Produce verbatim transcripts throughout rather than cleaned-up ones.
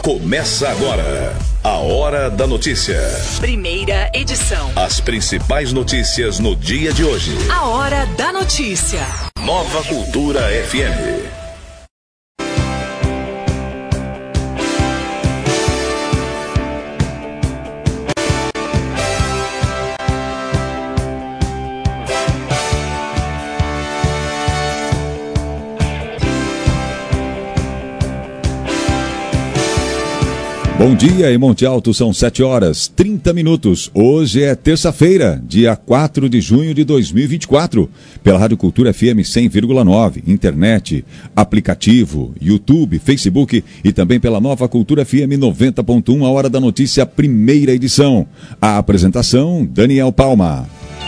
Começa agora a Hora da Notícia. Primeira edição. As principais notícias no dia de hoje. A Hora da Notícia. Nova Cultura F M. Bom dia, em Monte Alto são sete horas, trinta minutos. Hoje é terça-feira, dia quatro de junho de dois mil e vinte e quatro. Pela Rádio Cultura F M cem vírgula nove, internet, aplicativo, YouTube, Facebook e também pela Nova Cultura F M noventa ponto um, a Hora da Notícia, primeira edição. A apresentação, Daniel Palma.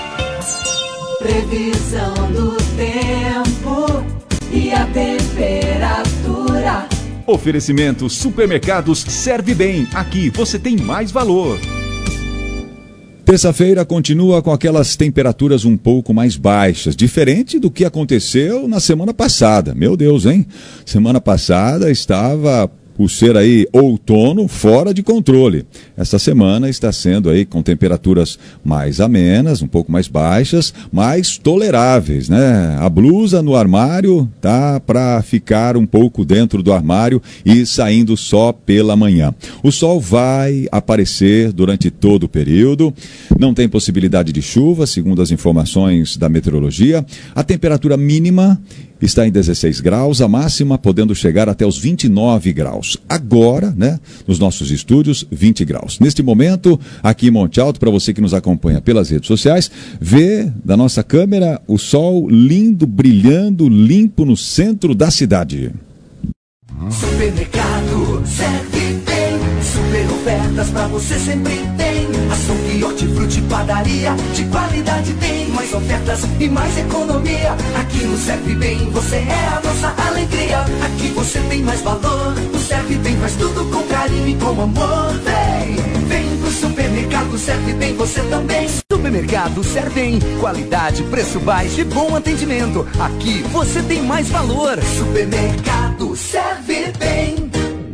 Previsão do tempo e a temperatura. Oferecimento Supermercados Serve Bem. Aqui você tem mais valor. Terça-feira continua com aquelas temperaturas um pouco mais baixas, diferente do que aconteceu na semana passada. Meu Deus, hein? Semana passada estava, por ser aí outono, fora de controle. Esta semana está sendo aí com temperaturas mais amenas, um pouco mais baixas, mais toleráveis, né? A blusa no armário tá para ficar um pouco dentro do armário e saindo só pela manhã. O sol vai aparecer durante todo o período, não tem possibilidade de chuva, segundo as informações da meteorologia. A temperatura mínima está em dezesseis graus, a máxima podendo chegar até os vinte e nove graus. Agora, né, nos nossos estúdios, vinte graus. Neste momento, aqui em Monte Alto, para você que nos acompanha pelas redes sociais, vê da nossa câmera o sol lindo, brilhando, limpo no centro da cidade. Supermercado Serve Bem, super ofertas pra você sempre tem. Açougue, hortifruti, padaria, de qualidade tem. Mais ofertas e mais economia. Aqui no Serve Bem você é a nossa alegria. Aqui você tem mais valor. O Serve Bem faz tudo com carinho e com amor. Vem, vem pro supermercado Serve Bem você também. Supermercado Serve Bem. Qualidade, preço baixo e bom atendimento. Aqui você tem mais valor. Supermercado Serve Bem.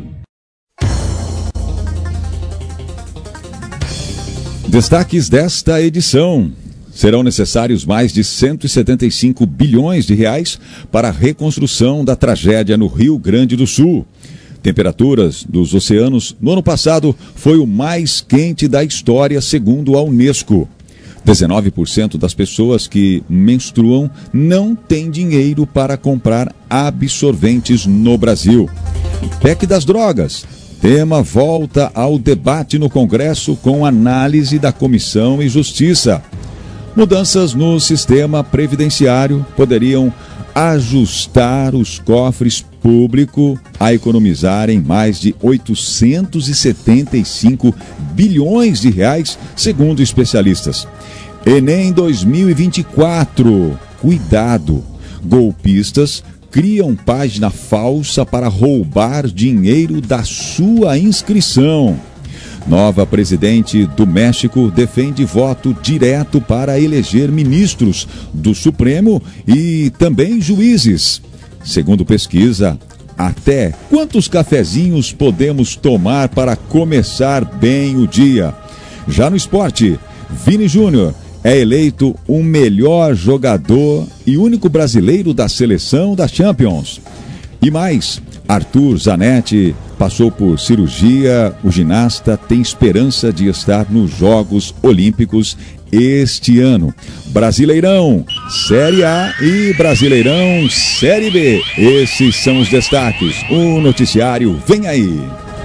Destaques desta edição. Serão necessários mais de cento e setenta e cinco bilhões de reais para a reconstrução da tragédia no Rio Grande do Sul. Temperaturas dos oceanos no ano passado foi o mais quente da história, segundo a Unesco. dezenove por cento das pessoas que menstruam não têm dinheiro para comprar absorventes no Brasil. P E C das drogas. Tema volta ao debate no Congresso com análise da Comissão e Justiça. Mudanças no sistema previdenciário poderiam ajustar os cofres públicos a economizarem mais de oitocentos e setenta e cinco bilhões de reais, segundo especialistas. Enem dois mil e vinte e quatro. Cuidado! Golpistas criam página falsa para roubar dinheiro da sua inscrição. Nova presidente do México defende voto direto para eleger ministros do Supremo e também juízes. Segundo pesquisa, até quantos cafezinhos podemos tomar para começar bem o dia? Já no esporte, Vini Júnior é eleito o melhor jogador e único brasileiro da seleção da Champions. E mais, Arthur Zanetti passou por cirurgia. O ginasta tem esperança de estar nos Jogos Olímpicos este ano. Brasileirão Série A e Brasileirão Série B. Esses são os destaques. O noticiário vem aí.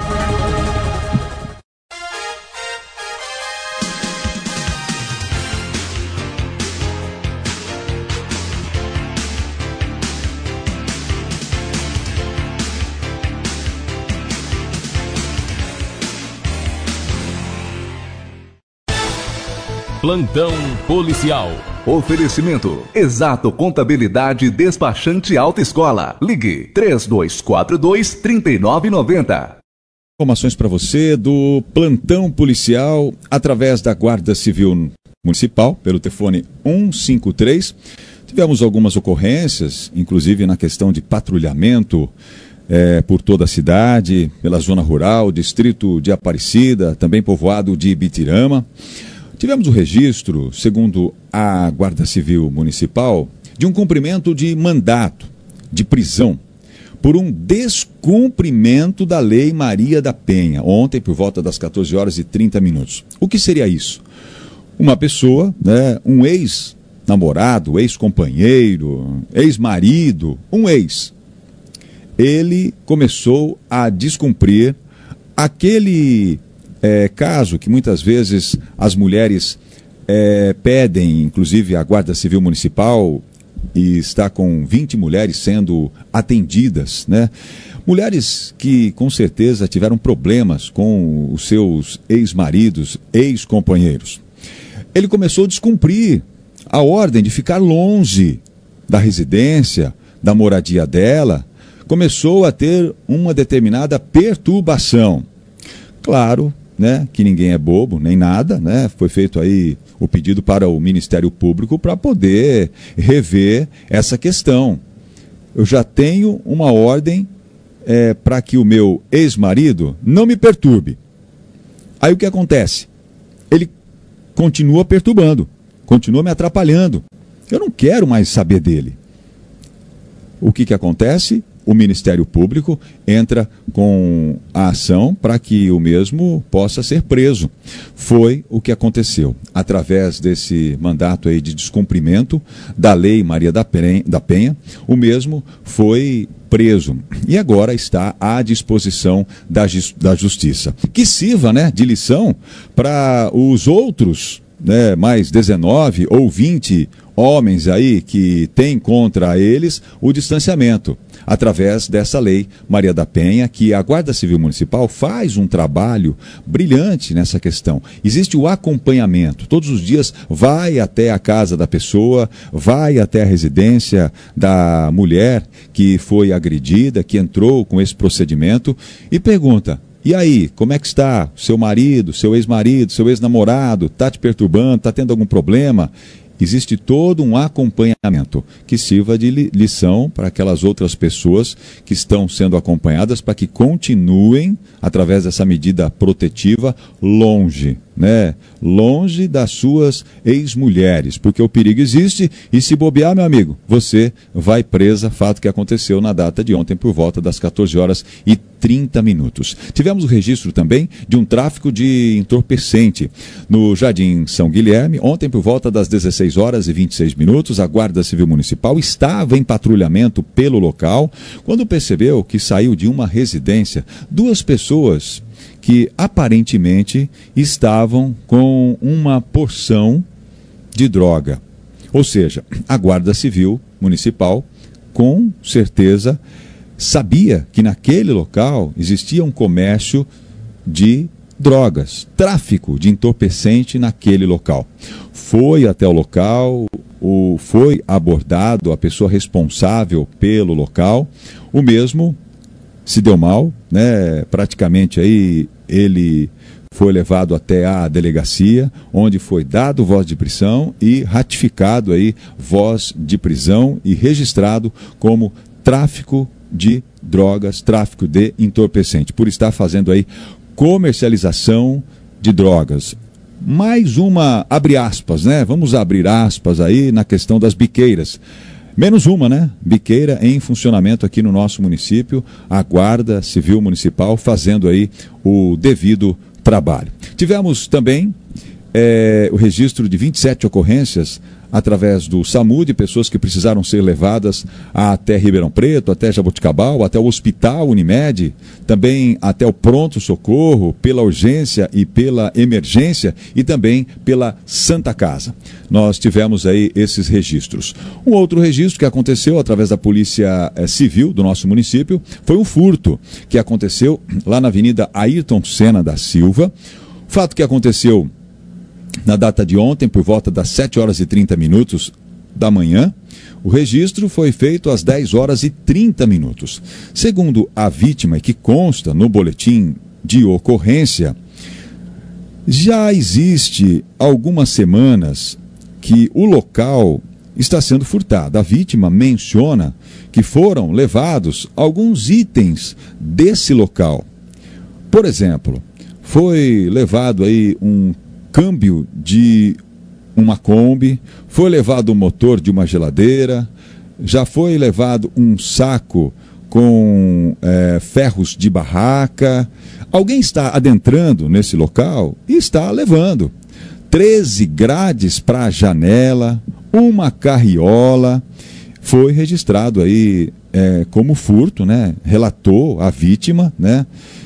Plantão policial. Oferecimento Exato Contabilidade Despachante Alta Escola. Ligue três dois quatro dois, três nove nove zero. Informações para você do plantão policial através da Guarda Civil Municipal, pelo telefone um cinco três. Tivemos algumas ocorrências, inclusive na questão de patrulhamento é, por toda a cidade, pela zona rural, distrito de Aparecida, também povoado de Ibitirama. Tivemos o registro, segundo a Guarda Civil Municipal, de um cumprimento de mandato de prisão por um descumprimento da Lei Maria da Penha, ontem por volta das quatorze horas e trinta minutos. O que seria isso? Uma pessoa, né, um ex-namorado, ex-companheiro, ex-marido, um ex, ele começou a descumprir aquele é, caso que muitas vezes as mulheres é, pedem, inclusive a Guarda Civil Municipal, e está com vinte mulheres sendo atendidas, né? Mulheres que com certeza tiveram problemas com os seus ex-maridos, ex-companheiros. Ele começou a descumprir a ordem de ficar longe da residência, da moradia dela, começou a ter uma determinada perturbação. Claro, né, que ninguém é bobo, nem nada, né? Foi feito aí o pedido para o Ministério Público para poder rever essa questão. Eu já tenho uma ordem é, para que o meu ex-marido não me perturbe. Aí o que acontece? Ele continua perturbando, continua me atrapalhando. Eu não quero mais saber dele. O que que acontece? O Ministério Público entra com a ação para que o mesmo possa ser preso. Foi o que aconteceu. Através desse mandato aí de descumprimento da Lei Maria da Penha, o mesmo foi preso e agora está à disposição da, da Justiça. Que sirva, né, de lição para os outros, né, mais dezenove ou vinte homens aí que têm contra eles o distanciamento, através dessa lei Maria da Penha, que a Guarda Civil Municipal faz um trabalho brilhante nessa questão. Existe o acompanhamento, todos os dias vai até a casa da pessoa, vai até a residência da mulher que foi agredida, que entrou com esse procedimento e pergunta: e aí, como é que está seu marido, seu ex-marido, seu ex-namorado, está te perturbando, está tendo algum problema? Existe todo um acompanhamento que sirva de lição para aquelas outras pessoas que estão sendo acompanhadas para que continuem, através dessa medida protetiva, longe, né? Longe das suas ex-mulheres, porque o perigo existe e se bobear, meu amigo, você vai presa, fato que aconteceu na data de ontem por volta das quatorze horas e trinta minutos. Tivemos o registro também de um tráfico de entorpecente no Jardim São Guilherme, ontem por volta das dezesseis horas e vinte e seis minutos, a Guarda Civil Municipal estava em patrulhamento pelo local, quando percebeu que saiu de uma residência duas pessoas que aparentemente estavam com uma porção de droga. Ou seja, a Guarda Civil Municipal, com certeza, sabia que naquele local existia um comércio de drogas, tráfico de entorpecente naquele local. Foi até o local, o, foi abordado a pessoa responsável pelo local, o mesmo se deu mal, né? Praticamente aí ele foi levado até a delegacia, onde foi dado voz de prisão e ratificado aí voz de prisão e registrado como tráfico de drogas, tráfico de entorpecente, por estar fazendo aí comercialização de drogas. Mais uma, abre aspas, né? Vamos abrir aspas aí na questão das biqueiras. Menos uma, né? Biqueira em funcionamento aqui no nosso município, a Guarda Civil Municipal fazendo aí o devido trabalho. Tivemos também é, o registro de vinte e sete ocorrências através do SAMU, de pessoas que precisaram ser levadas até Ribeirão Preto, até Jaboticabal, até o Hospital Unimed, também até o pronto-socorro, pela urgência e pela emergência e também pela Santa Casa. Nós tivemos aí esses registros. Um outro registro que aconteceu através da Polícia Civil do nosso município foi um furto que aconteceu lá na Avenida Ayrton Senna da Silva. Fato que aconteceu na data de ontem, por volta das sete horas e trinta minutos da manhã. O registro foi feito às dez horas e trinta minutos. Segundo a vítima, que consta no boletim de ocorrência, já existe algumas semanas que o local está sendo furtado. A vítima menciona que foram levados alguns itens desse local. Por exemplo, foi levado aí um câmbio de uma Kombi, foi levado o motor de uma geladeira, já foi levado um saco com é, ferros de barraca. Alguém está adentrando nesse local e está levando treze grades para a janela, uma carriola. Foi registrado aí é, como furto, né? Relatou a vítima, né?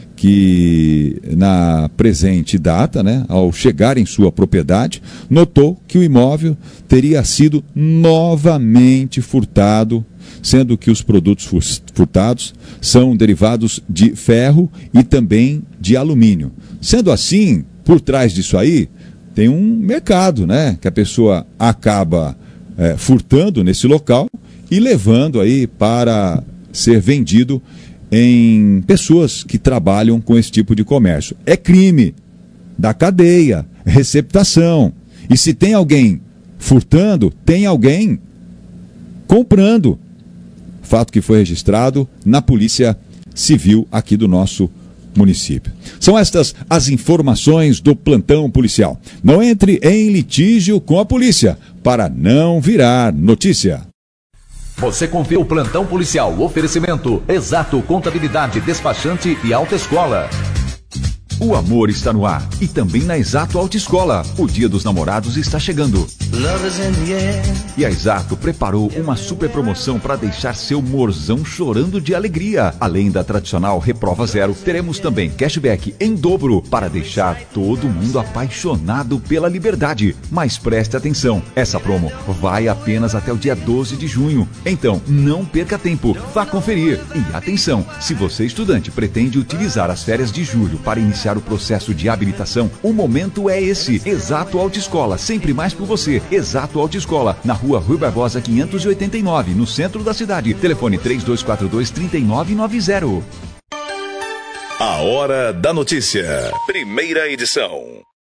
Que na presente data, né, ao chegar em sua propriedade, notou que o imóvel teria sido novamente furtado, sendo que os produtos furtados são derivados de ferro e também de alumínio. Sendo assim, por trás disso aí, tem um mercado, né, que a pessoa acaba é, furtando nesse local e levando aí para ser vendido em pessoas que trabalham com esse tipo de comércio. É crime da cadeia, receptação. E se tem alguém furtando, tem alguém comprando. Fato que foi registrado na Polícia Civil aqui do nosso município. São estas as informações do plantão policial. Não entre em litígio com a polícia para não virar notícia. Você conferiu o plantão policial, oferecimento, Exato Contabilidade, Despachante e Autoescola. O amor está no ar e também na Exato Autoescola. O Dia dos Namorados está chegando. E a Exato preparou uma super promoção para deixar seu morzão chorando de alegria. Além da tradicional reprova zero, teremos também cashback em dobro para deixar todo mundo apaixonado pela liberdade. Mas preste atenção, essa promo vai apenas até o dia doze de junho. Então, não perca tempo, vá conferir. E atenção, se você estudante pretende utilizar as férias de julho para iniciar o processo de habilitação, o momento é esse. Exato Autoescola, sempre mais por você. Exato Autoescola, na rua Rui Barbosa quinhentos e oitenta e nove, no centro da cidade. Telefone três dois quatro dois, três nove nove zero. A Hora da Notícia, primeira edição.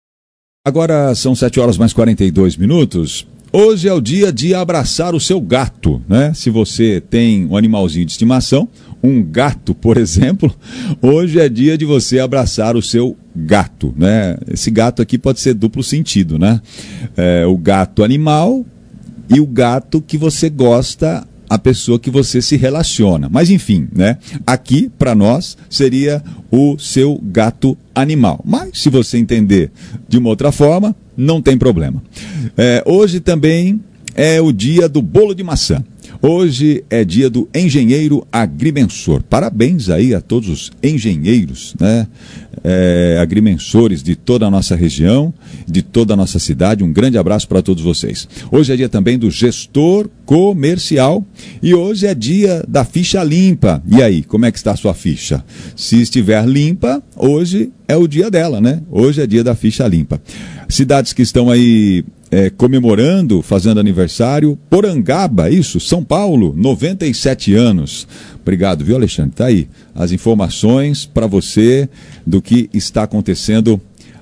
Agora são sete horas mais quarenta e dois minutos. Hoje é o dia de abraçar o seu gato, né? Se você tem um animalzinho de estimação, um gato, por exemplo, hoje é dia de você abraçar o seu gato, né? Esse gato aqui pode ser duplo sentido, né? É, o gato animal e o gato que você gosta, a pessoa que você se relaciona. Mas enfim, né? Aqui, para nós, seria o seu gato animal. Mas, se você entender de uma outra forma, não tem problema. É, hoje também é o dia do bolo de maçã. Hoje é dia do engenheiro agrimensor. Parabéns aí a todos os engenheiros, né? É, agrimensores de toda a nossa região, de toda a nossa cidade. Um grande abraço para todos vocês. Hoje é dia também do gestor comercial e hoje é dia da ficha limpa. E aí, como é que está a sua ficha? Se estiver limpa, hoje é o dia dela, né? Hoje é dia da ficha limpa. Cidades que estão aí É, comemorando, fazendo aniversário, Porangaba, isso, São Paulo, noventa e sete anos. Obrigado, viu, Alexandre? Tá aí as informações para você do que está acontecendo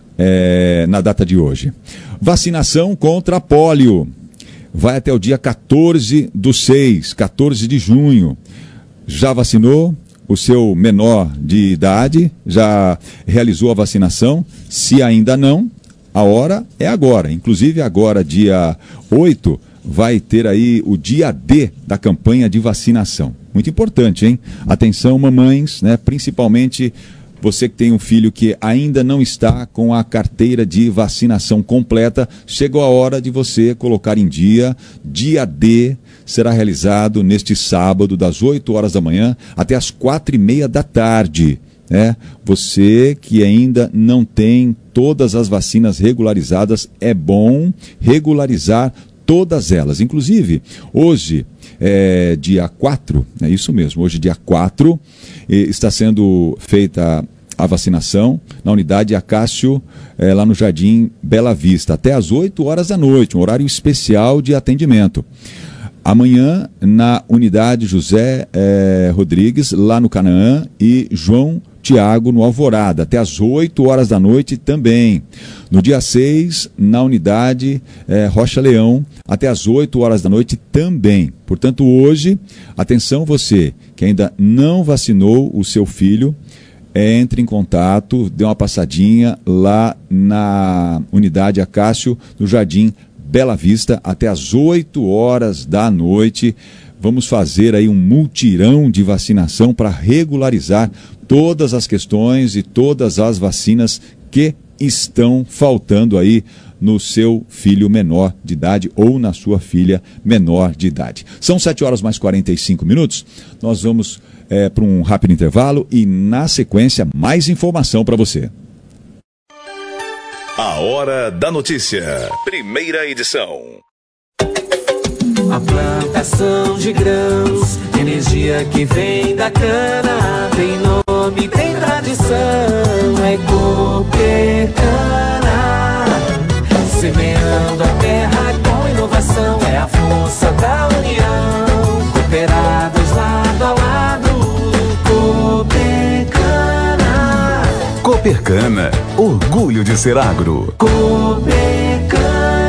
é, na data de hoje. Vacinação contra pólio vai até o dia quatorze do seis, quatorze de junho. Já vacinou o seu menor de idade? Já realizou a vacinação? Se ainda não, a hora é agora. Inclusive agora, dia oito, vai ter aí o dia D da campanha de vacinação. Muito importante, hein? Atenção, mamães, né? Principalmente você que tem um filho que ainda não está com a carteira de vacinação completa, chegou a hora de você colocar em dia. Dia D será realizado neste sábado, das oito horas da manhã até as quatro e meia da tarde. É, você que ainda não tem todas as vacinas regularizadas, é bom regularizar todas elas. Inclusive, hoje, é, dia quatro, é isso mesmo, hoje dia quatro, está sendo feita a vacinação na unidade Acácio, é, lá no Jardim Bela Vista, até às oito horas da noite, um horário especial de atendimento. Amanhã, na unidade José é, Rodrigues, lá no Canaã, e João Tiago, no Alvorada, até às oito horas da noite também. No dia seis, na unidade é, Rocha Leão, até às oito horas da noite também. Portanto, hoje, atenção você que ainda não vacinou o seu filho, entre em contato, dê uma passadinha lá na unidade Acácio, no Jardim Bela Vista, até às oito horas da noite. Vamos fazer aí um multirão de vacinação para regularizar todas as questões e todas as vacinas que estão faltando aí no seu filho menor de idade ou na sua filha menor de idade. São sete horas mais quarenta e cinco minutos. Nós vamos é, para um rápido intervalo e, na sequência, mais informação para você. A Hora da Notícia. Primeira edição. A plantação de grãos, energia que vem da cana, tem nome, tem tradição, é Coopercana. Semeando a terra com inovação, é a força da união. Cooperados lado a lado, Coopercana. Coopercana, orgulho de ser agro. Coopercana.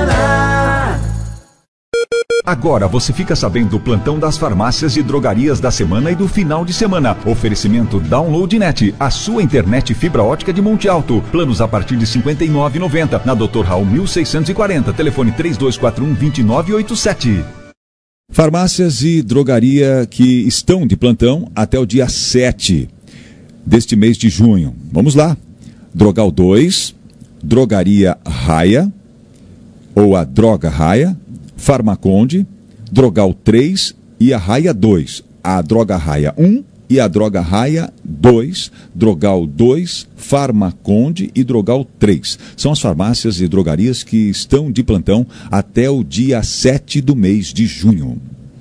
Agora você fica sabendo do plantão das farmácias e drogarias da semana e do final de semana. Oferecimento DownloadNet, a sua internet fibra ótica de Monte Alto. Planos a partir de cinquenta e nove reais e noventa centavos. Na doutor Raul mil seiscentos e quarenta. Telefone três dois quatro um, dois nove oito sete. Farmácias e drogaria que estão de plantão até o dia sete deste mês de junho. Vamos lá. Drogal dois, Drogaria Raia, ou a Droga Raia, Farmaconde, Drogal três e a Raia dois. A Droga Raia um e a Droga Raia dois, Drogal dois, Farmaconde e Drogal três. São as farmácias e drogarias que estão de plantão até o dia sete do mês de junho.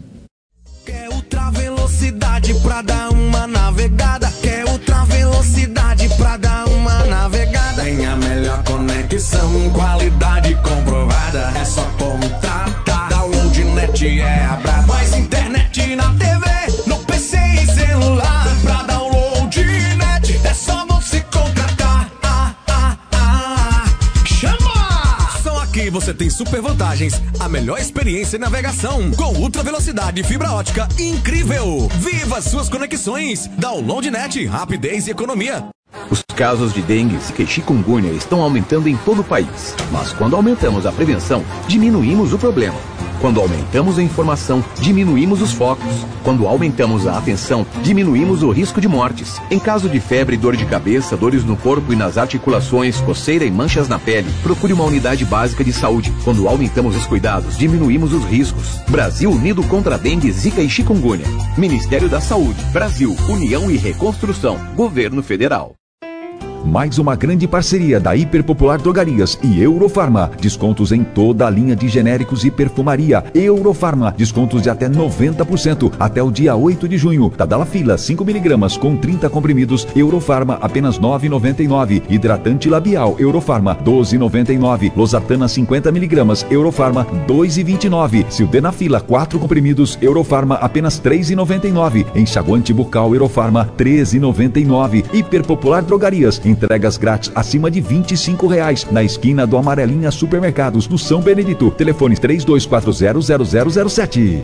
Quer ultra velocidade pra dar uma navegada? Quer ultra velocidade pra dar uma navegada? Tem a melhor conexão, qualidade comprovada. É só contar. DownloadNet é a braba. Mais internet na T V, no P C e celular. Pra DownloadNet é só você contratar. Ah, ah, ah. Chama! Só aqui você tem super vantagens, a melhor experiência em navegação, com ultra velocidade e fibra ótica incrível. Viva suas conexões. DownloadNet, rapidez e economia. Os casos de dengue, zika e chikungunya estão aumentando em todo o país. Mas quando aumentamos a prevenção, diminuímos o problema. Quando aumentamos a informação, diminuímos os focos. Quando aumentamos a atenção, diminuímos o risco de mortes. Em caso de febre, dor de cabeça, dores no corpo e nas articulações, coceira e manchas na pele, procure uma unidade básica de saúde. Quando aumentamos os cuidados, diminuímos os riscos. Brasil unido contra a dengue, zika e chikungunya. Ministério da Saúde, Brasil, União e Reconstrução, Governo Federal. Mais uma grande parceria da Hiperpopular Drogarias e Eurofarma. Descontos em toda a linha de genéricos e perfumaria. Eurofarma, descontos de até noventa por cento até o dia oito de junho. Tadalafila, cinco miligramas com trinta comprimidos. Eurofarma, apenas nove reais e noventa e nove centavos. Hidratante labial Eurofarma, doze reais e noventa e nove centavos. Losartana, cinquenta miligramas. Eurofarma, dois reais e vinte e nove centavos. Sildenafila, quatro comprimidos. Eurofarma, apenas três reais e noventa e nove centavos. Enxaguante bucal Eurofarma, treze reais e noventa e nove centavos. Hiperpopular Drogarias, entregas grátis acima de vinte e cinco reais, na esquina do Amarelinha Supermercados, no São Benedito. Telefone três dois quatro zero, zero zero zero sete.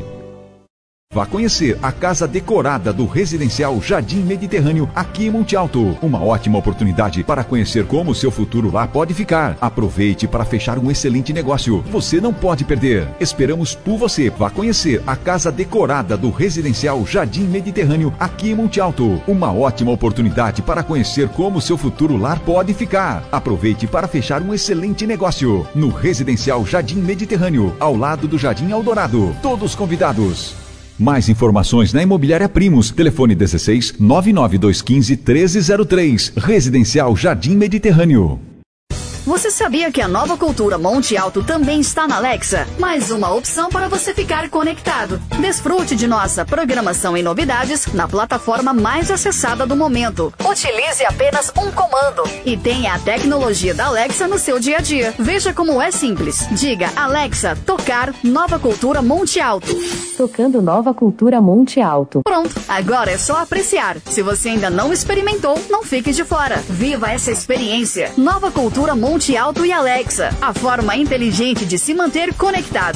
Vá conhecer a casa decorada do residencial Jardim Mediterrâneo, aqui em Monte Alto. Uma ótima oportunidade para conhecer como o seu futuro lá pode ficar. Aproveite para fechar um excelente negócio. Você não pode perder. Esperamos por você. Vá conhecer a casa decorada do residencial Jardim Mediterrâneo, aqui em Monte Alto. Uma ótima oportunidade para conhecer como o seu futuro lar pode ficar. Aproveite para fechar um excelente negócio. No residencial Jardim Mediterrâneo, ao lado do Jardim Eldorado. Todos convidados. Mais informações na Imobiliária Primos. Telefone dezesseis, nove nove dois um cinco, um três zero três. Residencial Jardim Mediterrâneo. Você sabia que a Nova Cultura Monte Alto também está na Alexa? Mais uma opção para você ficar conectado. Desfrute de nossa programação e novidades na plataforma mais acessada do momento. Utilize apenas um comando e tenha a tecnologia da Alexa no seu dia a dia. Veja como é simples. Diga, Alexa, tocar Nova Cultura Monte Alto. Tocando Nova Cultura Monte Alto. Pronto, agora é só apreciar. Se você ainda não experimentou, não fique de fora. Viva essa experiência. Nova Cultura Monte Alto e Alexa, a forma inteligente de se manter conectado.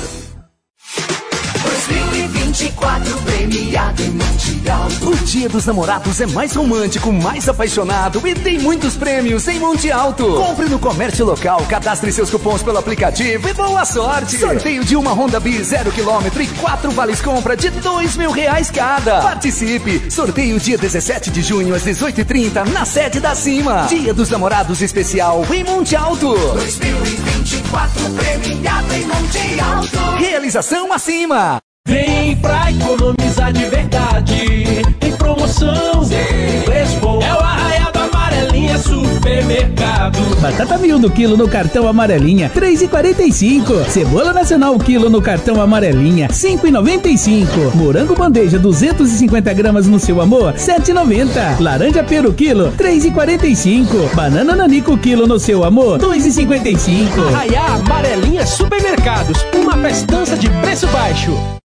dois mil e vinte e quatro premiado em Monte Alto. O Dia dos Namorados é mais romântico, mais apaixonado e tem muitos prêmios em Monte Alto. Compre no comércio local, cadastre seus cupons pelo aplicativo e boa sorte. Sorteio de uma Honda Bis zero quilômetro e quatro vales compra de dois mil reais cada. Participe. Sorteio dia dezessete de junho às dezoito e trinta na sede da Cima. Dia dos Namorados especial em Monte Alto. dois mil e vinte e quatro premiado em Monte Alto. Realização acima. Vem pra economizar de verdade. Tem promoção, sim. Preço bom. É o Arraial da Amarelinha Supermercado. Batata miúdo quilo no cartão Amarelinha, três reais e quarenta e cinco centavos. Cebola nacional quilo no cartão Amarelinha, cinco reais e noventa e cinco centavos. Morango bandeja duzentos e cinquenta gramas no seu amor, sete reais e noventa centavos. Laranja peru quilo, três reais e quarenta e cinco centavos. Banana nanico quilo no seu amor, dois reais e cinquenta e cinco centavos. Arraial Amarelinha Supermercados, uma festança de preço baixo.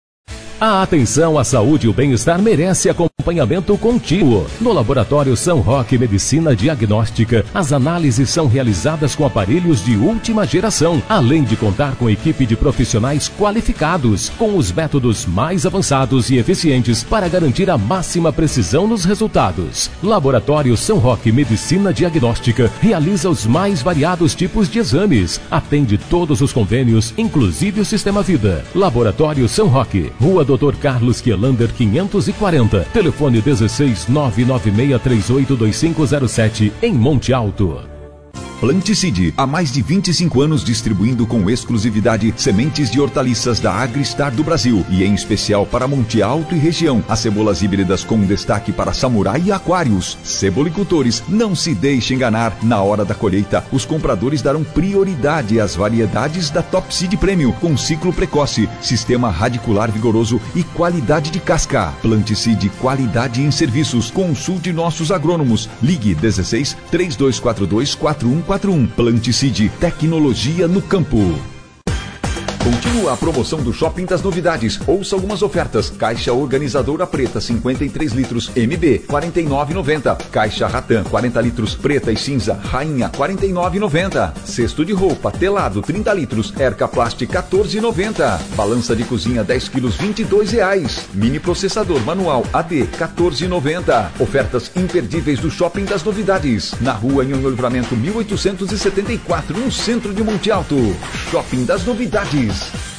A atenção à saúde e o bem-estar merece acompanhamento contínuo. No Laboratório São Roque Medicina Diagnóstica, as análises são realizadas com aparelhos de última geração, além de contar com equipe de profissionais qualificados, com os métodos mais avançados e eficientes para garantir a máxima precisão nos resultados. Laboratório São Roque Medicina Diagnóstica realiza os mais variados tipos de exames, atende todos os convênios, inclusive o Sistema Vida. Laboratório São Roque, Rua doutor Carlos Kielander quinhentos e quarenta, telefone dezesseis nove nove seis três oito dois cinco zero sete, em Monte Alto. Planticide, há mais de vinte e cinco anos distribuindo com exclusividade sementes de hortaliças da Agristar do Brasil e em especial para Monte Alto e região, as cebolas híbridas com destaque para samurai e aquários. Cebolicultores, não se deixe enganar, na hora da colheita, os compradores darão prioridade às variedades da Top Seed Premium, com ciclo precoce, sistema radicular vigoroso e qualidade de casca. Planticide, qualidade em serviços, consulte nossos agrônomos, ligue dezesseis, três dois quatro dois, quatro um quatro um. Planticide, tecnologia no campo. Continua a promoção do Shopping das Novidades. Ouça algumas ofertas. Caixa organizadora preta cinquenta e três litros M B quarenta e nove reais e noventa centavos. Caixa Ratan quarenta litros preta e cinza Rainha quarenta e nove reais e noventa centavos. Cesto de roupa telado trinta litros Erca Plast quatorze reais e noventa centavos. Balança de cozinha dez quilos vinte e dois reais. Mini processador manual A D quatorze reais e noventa centavos. Ofertas imperdíveis do Shopping das Novidades. Na rua em Livramento mil oitocentos e setenta e quatro, no centro de Monte Alto. Shopping das Novidades.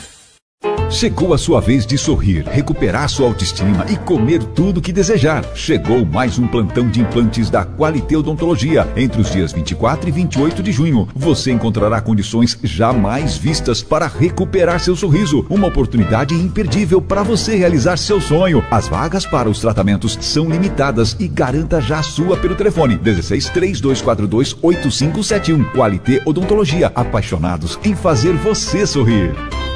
Chegou a sua vez de sorrir, recuperar sua autoestima e comer tudo que desejar. Chegou mais um plantão de implantes da Qualité Odontologia. Entre os dias vinte e quatro e vinte e oito de junho, você encontrará condições jamais vistas para recuperar seu sorriso. Uma oportunidade imperdível para você realizar seu sonho. As vagas para os tratamentos são limitadas e garanta já a sua pelo telefone dezesseis, três dois quatro dois, oito cinco sete um. Qualité Odontologia, apaixonados em fazer você sorrir.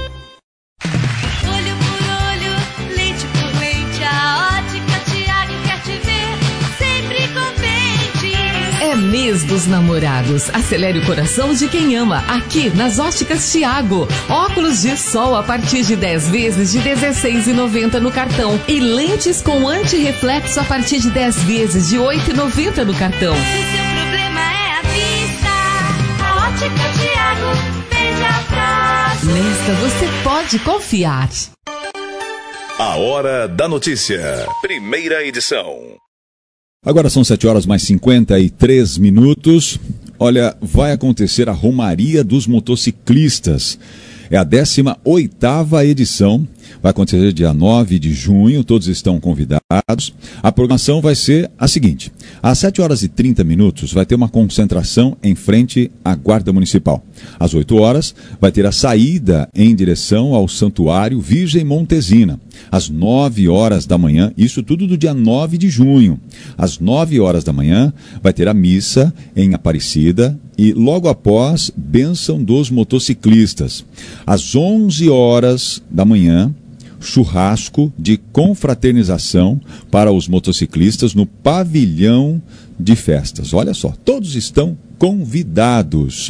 Mês dos Namorados. Acelere o coração de quem ama, aqui nas Óticas Thiago. Óculos de sol a partir de dez vezes de dezesseis reais e noventa centavos no cartão. E lentes com antirreflexo a partir de dez vezes de oito reais e noventa centavos no cartão. Se seu problema é a vista, a Ótica Thiago veja próximo. Nesta você pode confiar. A Hora da Notícia. Primeira edição. Agora são sete horas mais cinquenta e três minutos. Olha, vai acontecer a Romaria dos Motociclistas. É a décima oitava edição vai acontecer dia nove de junho, todos estão convidados. A programação vai ser a seguinte: às sete horas e trinta minutos vai ter uma concentração em frente à Guarda Municipal. Às oito horas vai ter a saída em direção ao Santuário Virgem Montesina. Às nove horas da manhã, isso tudo do dia nove de junho. Às nove horas da manhã vai ter a missa em Aparecida e logo após, bênção dos motociclistas. Às onze horas da manhã, churrasco de confraternização para os motociclistas no pavilhão de festas. Olha só, todos estão convidados.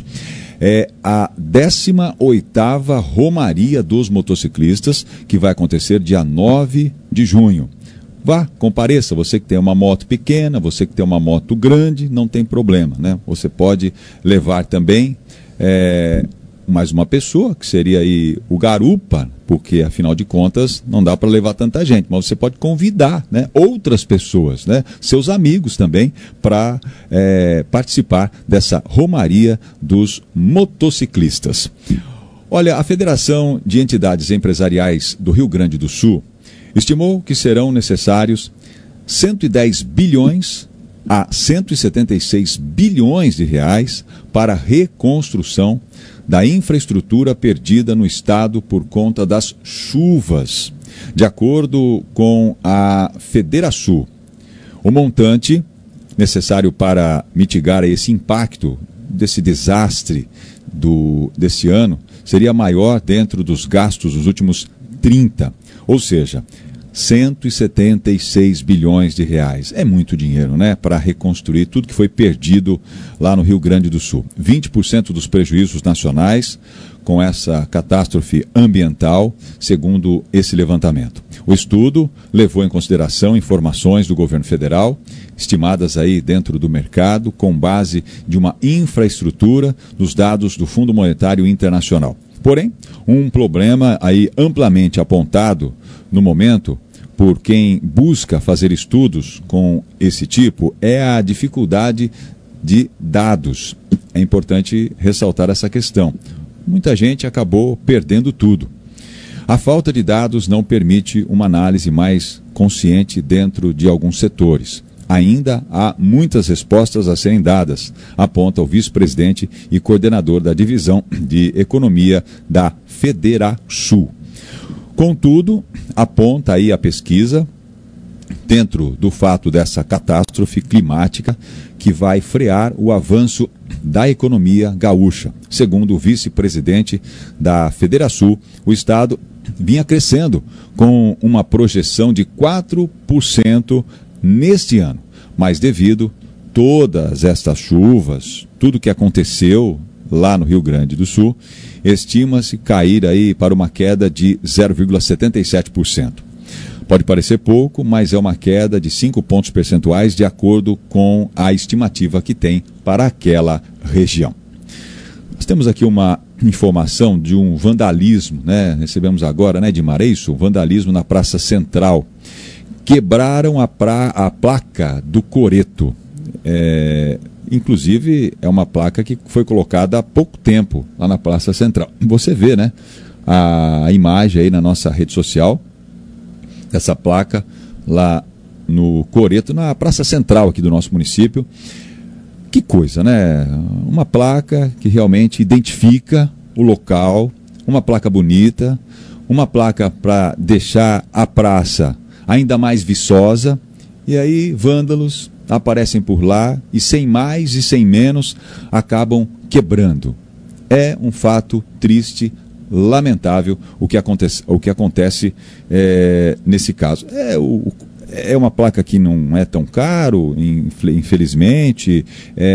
É a décima oitava Romaria dos Motociclistas, que vai acontecer dia nove de junho. Vá, compareça, você que tem uma moto pequena, você que tem uma moto grande, não tem problema, né? Você pode levar também é, mais uma pessoa, que seria aí o garupa, porque afinal de contas não dá para levar tanta gente, mas você pode convidar, né, outras pessoas, né, seus amigos também, para é, participar dessa Romaria dos Motociclistas. Olha, a Federação de Entidades Empresariais do Rio Grande do Sul estimou que serão necessários cento e dez bilhões a cento e setenta e seis bilhões de reais para a reconstrução da infraestrutura perdida no estado por conta das chuvas. De acordo com a Federação, o montante necessário para mitigar esse impacto desse desastre do, desse ano seria maior dentro dos gastos dos últimos trinta, ou seja, cento e setenta e seis bilhões de reais. É muito dinheiro, né? Para reconstruir tudo que foi perdido lá no Rio Grande do Sul. vinte por cento dos prejuízos nacionais com essa catástrofe ambiental, segundo esse levantamento. O estudo levou em consideração informações do governo federal, estimadas aí dentro do mercado, com base de uma infraestrutura dos dados do Fundo Monetário Internacional. Porém, um problema aí amplamente apontado no momento por quem busca fazer estudos com esse tipo é a dificuldade de dados. É importante ressaltar essa questão. Muita gente acabou perdendo tudo. A falta de dados não permite uma análise mais consciente dentro de alguns setores. Ainda há muitas respostas a serem dadas, aponta o vice-presidente e coordenador da Divisão de Economia da Federação. Contudo, aponta aí a pesquisa, dentro do fato dessa catástrofe climática, que vai frear o avanço da economia gaúcha. Segundo o vice-presidente da Federação, o Estado vinha crescendo com uma projeção de quatro por cento neste ano, mas devido todas estas chuvas, tudo que aconteceu lá no Rio Grande do Sul, estima-se cair aí para uma queda de zero vírgula setenta e sete por cento. Pode parecer pouco, mas é uma queda de cinco pontos percentuais de acordo com a estimativa que tem para aquela região. Nós temos aqui uma informação de um vandalismo, né? Recebemos agora, né, de Mareiço, um vandalismo na Praça Central. Quebraram a, pra, a placa do coreto. É, inclusive, é uma placa que foi colocada há pouco tempo lá na Praça Central. Você vê, né, a, a imagem aí na nossa rede social, essa placa lá no coreto, na Praça Central aqui do nosso município. Que coisa, né? Uma placa que realmente identifica o local, uma placa bonita, uma placa para deixar a praça ainda mais viçosa, e aí vândalos aparecem por lá e sem mais e sem menos acabam quebrando. É um fato triste, lamentável o que acontece, o que acontece é, nesse caso. É, o, é uma placa que não é tão caro, infelizmente,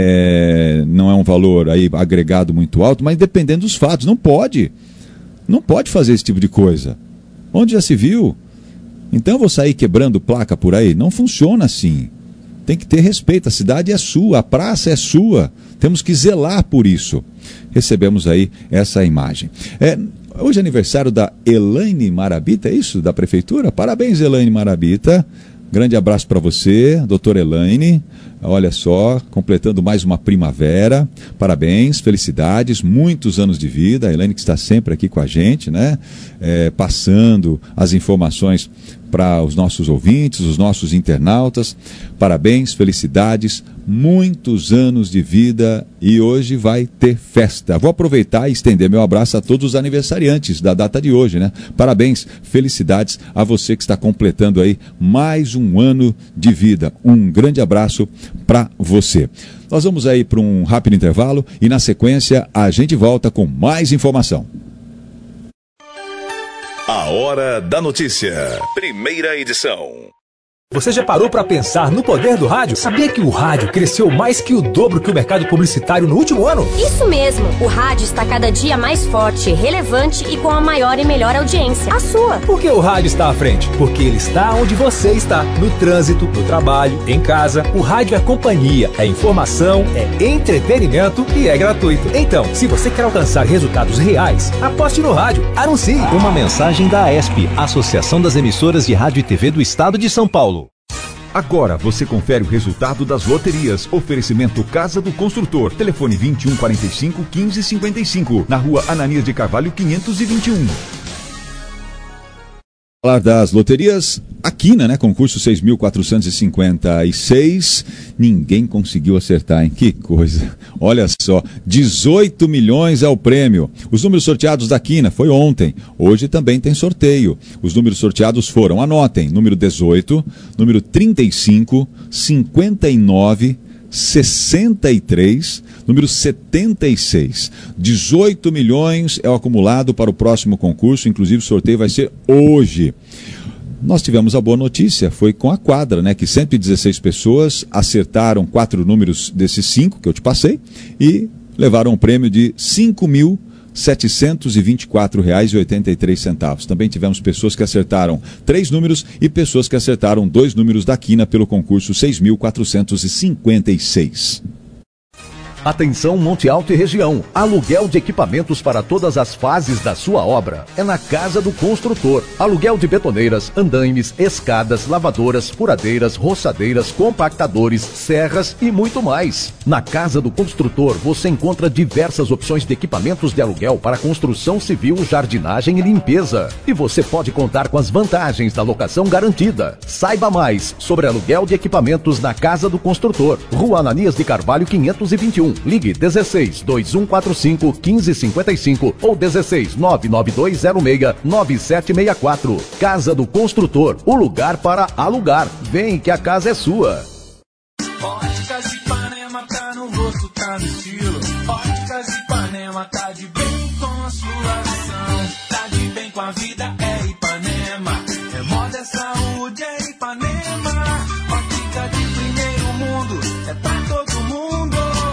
é, não é um valor aí agregado muito alto, mas dependendo dos fatos, não pode, não pode fazer esse tipo de coisa. Onde já se viu? Então eu vou sair quebrando placa por aí? Não funciona assim. Tem que ter respeito, a cidade é sua, a praça é sua, temos que zelar por isso. Recebemos aí essa imagem. É, hoje é aniversário da Elaine Marabita, é isso? Da Prefeitura? Parabéns, Elaine Marabita. Grande abraço para você, doutora Elaine. Olha só, completando mais uma primavera. Parabéns, felicidades, muitos anos de vida. A Elaine que está sempre aqui com a gente, né? É, passando as informações para os nossos ouvintes, os nossos internautas. Parabéns, felicidades, muitos anos de vida e hoje vai ter festa. Vou aproveitar e estender meu abraço a todos os aniversariantes da data de hoje, né? Parabéns, felicidades a você que está completando aí mais um ano de vida. Um grande abraço para você. Nós vamos aí para um rápido intervalo e na sequência a gente volta com mais informação. A Hora da Notícia. Primeira edição. Você já parou para pensar no poder do rádio? Sabia que o rádio cresceu mais que o dobro que o mercado publicitário no último ano? Isso mesmo! O rádio está cada dia mais forte, relevante e com a maior e melhor audiência. A sua! Por que o rádio está à frente? Porque ele está onde você está. No trânsito, no trabalho, em casa. O rádio é companhia, é informação, é entretenimento e é gratuito. Então, se você quer alcançar resultados reais, aposte no rádio. Anuncie! Uma mensagem da A E S P, Associação das Emissoras de Rádio e T V do Estado de São Paulo. Agora você confere o resultado das loterias. Oferecimento Casa do Construtor. Telefone vinte e um, quarenta e cinco, quinze, cinquenta e cinco. Na rua Ananias de Carvalho, quinhentos e vinte e um. Falar das loterias, a Quina, né? Concurso seis mil quatrocentos e cinquenta e seis. Ninguém conseguiu acertar, hein? Que coisa. Olha só, dezoito milhões é o prêmio. Os números sorteados da Quina foi ontem. Hoje também tem sorteio. Os números sorteados foram, anotem, número dezoito, número trinta e cinco, cinquenta e nove, sessenta e três, número setenta e seis. dezoito milhões é o acumulado para o próximo concurso, inclusive o sorteio vai ser hoje. Nós tivemos a boa notícia, foi com a quadra, né? Que cento e dezesseis pessoas acertaram quatro números desses cinco que eu te passei e levaram um prêmio de cinco mil setecentos e vinte e quatro reais e oitenta e três centavos. Também tivemos pessoas que acertaram três números e pessoas que acertaram dois números da Quina pelo concurso seis mil quatrocentos e cinquenta e seis. Atenção Monte Alto e região. Aluguel de equipamentos para todas as fases da sua obra. É na Casa do Construtor. Aluguel de betoneiras, andaimes, escadas, lavadoras, furadeiras, roçadeiras, compactadores, serras e muito mais. Na Casa do Construtor você encontra diversas opções de equipamentos de aluguel para construção civil, jardinagem e limpeza. E você pode contar com as vantagens da locação garantida. Saiba mais sobre aluguel de equipamentos na Casa do Construtor. Rua Ananias de Carvalho, quinhentos e vinte e um. Ligue dezesseis, dois um quatro cinco, quinze cinquenta e cinco ou dezesseis, nove nove dois zero seis, nove sete seis quatro. Casa do Construtor, o lugar para alugar. Vem que a casa é sua. Óticas Ipanema tá no rosto, tá no estilo. Óticas Ipanema tá de bem com a sua visão. Tá de bem com a vida, é Ipanema. É moda, é saúde, é Ipanema. Ótica de primeiro mundo, é pra todo mundo.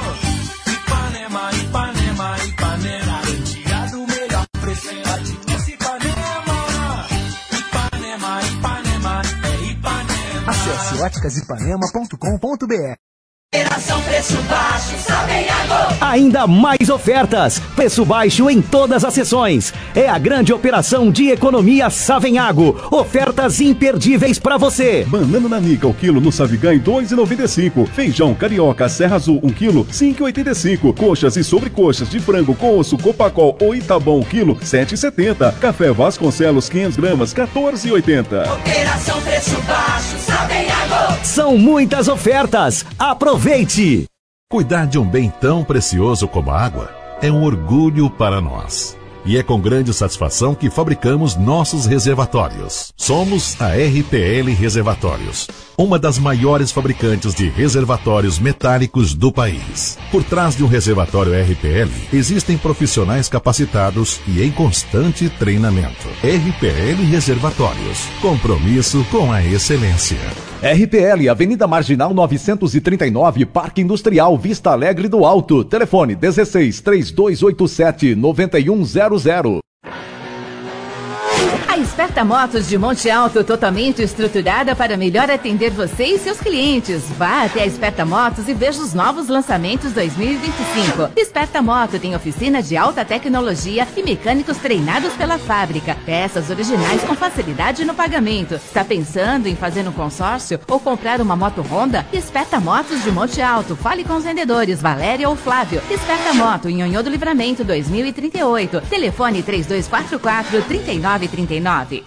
Ipanema, Ipanema, Ipanema. Tirado o melhor preço em óticas Ipanema. Ipanema, Ipanema, é Ipanema. Acesse óticas ipanema ponto com ponto b r. Operação Preço Baixo, Savenhago. Ainda mais ofertas. Preço baixo em todas as seções. É a grande operação de economia Savenhago. Ofertas imperdíveis para você. Banana nanica, o quilo no Savigan, dois reais e noventa e cinco centavos. Feijão carioca Serra Azul, um quilo, cinco reais e oitenta e cinco centavos. Coxas e sobrecoxas de frango com osso Copacol ou Itabão, quilo, sete reais e setenta centavos. Café Vasconcelos, quinhentas gramas, quatorze reais e oitenta centavos. Operação Preço Baixo, Savenhago. São muitas ofertas. Aproveite. Cuidar de um bem tão precioso como a água é um orgulho para nós. E é com grande satisfação que fabricamos nossos reservatórios. Somos a R P L Reservatórios, uma das maiores fabricantes de reservatórios metálicos do país. Por trás de um reservatório R P L, existem profissionais capacitados e em constante treinamento. R P L Reservatórios, compromisso com a excelência. R P L, Avenida Marginal novecentos e trinta e nove, Parque Industrial, Vista Alegre do Alto. Telefone dezesseis, três dois oito sete, nove um zero zero. A A Esperta Motos de Monte Alto, totalmente estruturada para melhor atender você e seus clientes. Vá até a Esperta Motos e veja os novos lançamentos dois mil e vinte e cinco. Esperta Moto tem oficina de alta tecnologia e mecânicos treinados pela fábrica. Peças originais com facilidade no pagamento. Está pensando em fazer um consórcio ou comprar uma moto Honda? Esperta Motos de Monte Alto. Fale com os vendedores Valéria ou Flávio. Esperta Moto em Nhonhô do Livramento dois mil e trinta e oito. Telefone três dois quatro quatro, três nove três nove.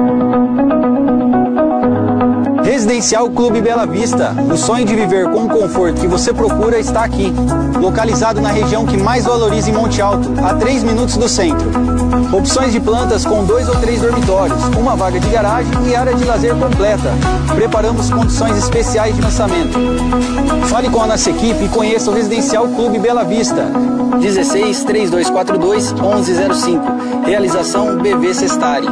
Residencial Clube Bela Vista. O sonho de viver com o conforto que você procura está aqui. Localizado na região que mais valoriza em Monte Alto, a três minutos do centro. Opções de plantas com dois ou três dormitórios, uma vaga de garagem e área de lazer completa. Preparamos condições especiais de lançamento. Fale com a nossa equipe e conheça o Residencial Clube Bela Vista. dezesseis, três dois quatro dois, onze zero cinco. Realização B V Sestari.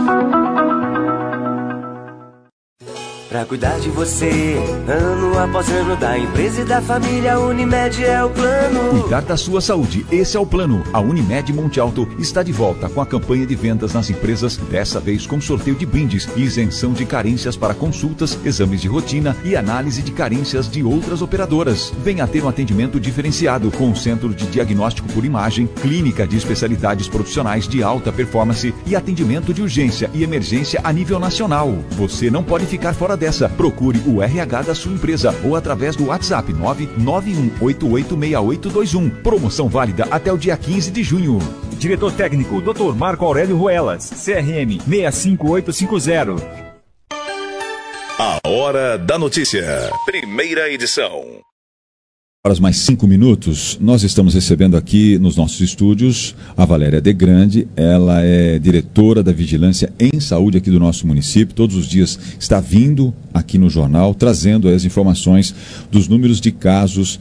Pra cuidar de você, ano após ano, da empresa e da família, a Unimed é o plano. Cuidar da sua saúde, esse é o plano. A Unimed Monte Alto está de volta com a campanha de vendas nas empresas, dessa vez com sorteio de brindes e isenção de carências para consultas, exames de rotina e análise de carências de outras operadoras. Venha ter um atendimento diferenciado com um centro de diagnóstico por imagem, clínica de especialidades profissionais de alta performance e atendimento de urgência e emergência a nível nacional. Você não pode ficar fora dessa. Procure o R H da sua empresa ou através do WhatsApp nove nove um oito oito seis oito dois um. Promoção válida até o dia quinze de junho. Diretor técnico, doutor Marco Aurélio Ruelas, C R M seis cinco oito cinco zero. A Hora da Notícia. Primeira edição. Horas mais cinco minutos, nós estamos recebendo aqui nos nossos estúdios a Valéria De Grande. Ela é diretora da Vigilância em Saúde aqui do nosso município. Todos os dias está vindo aqui no jornal, trazendo as informações dos números de casos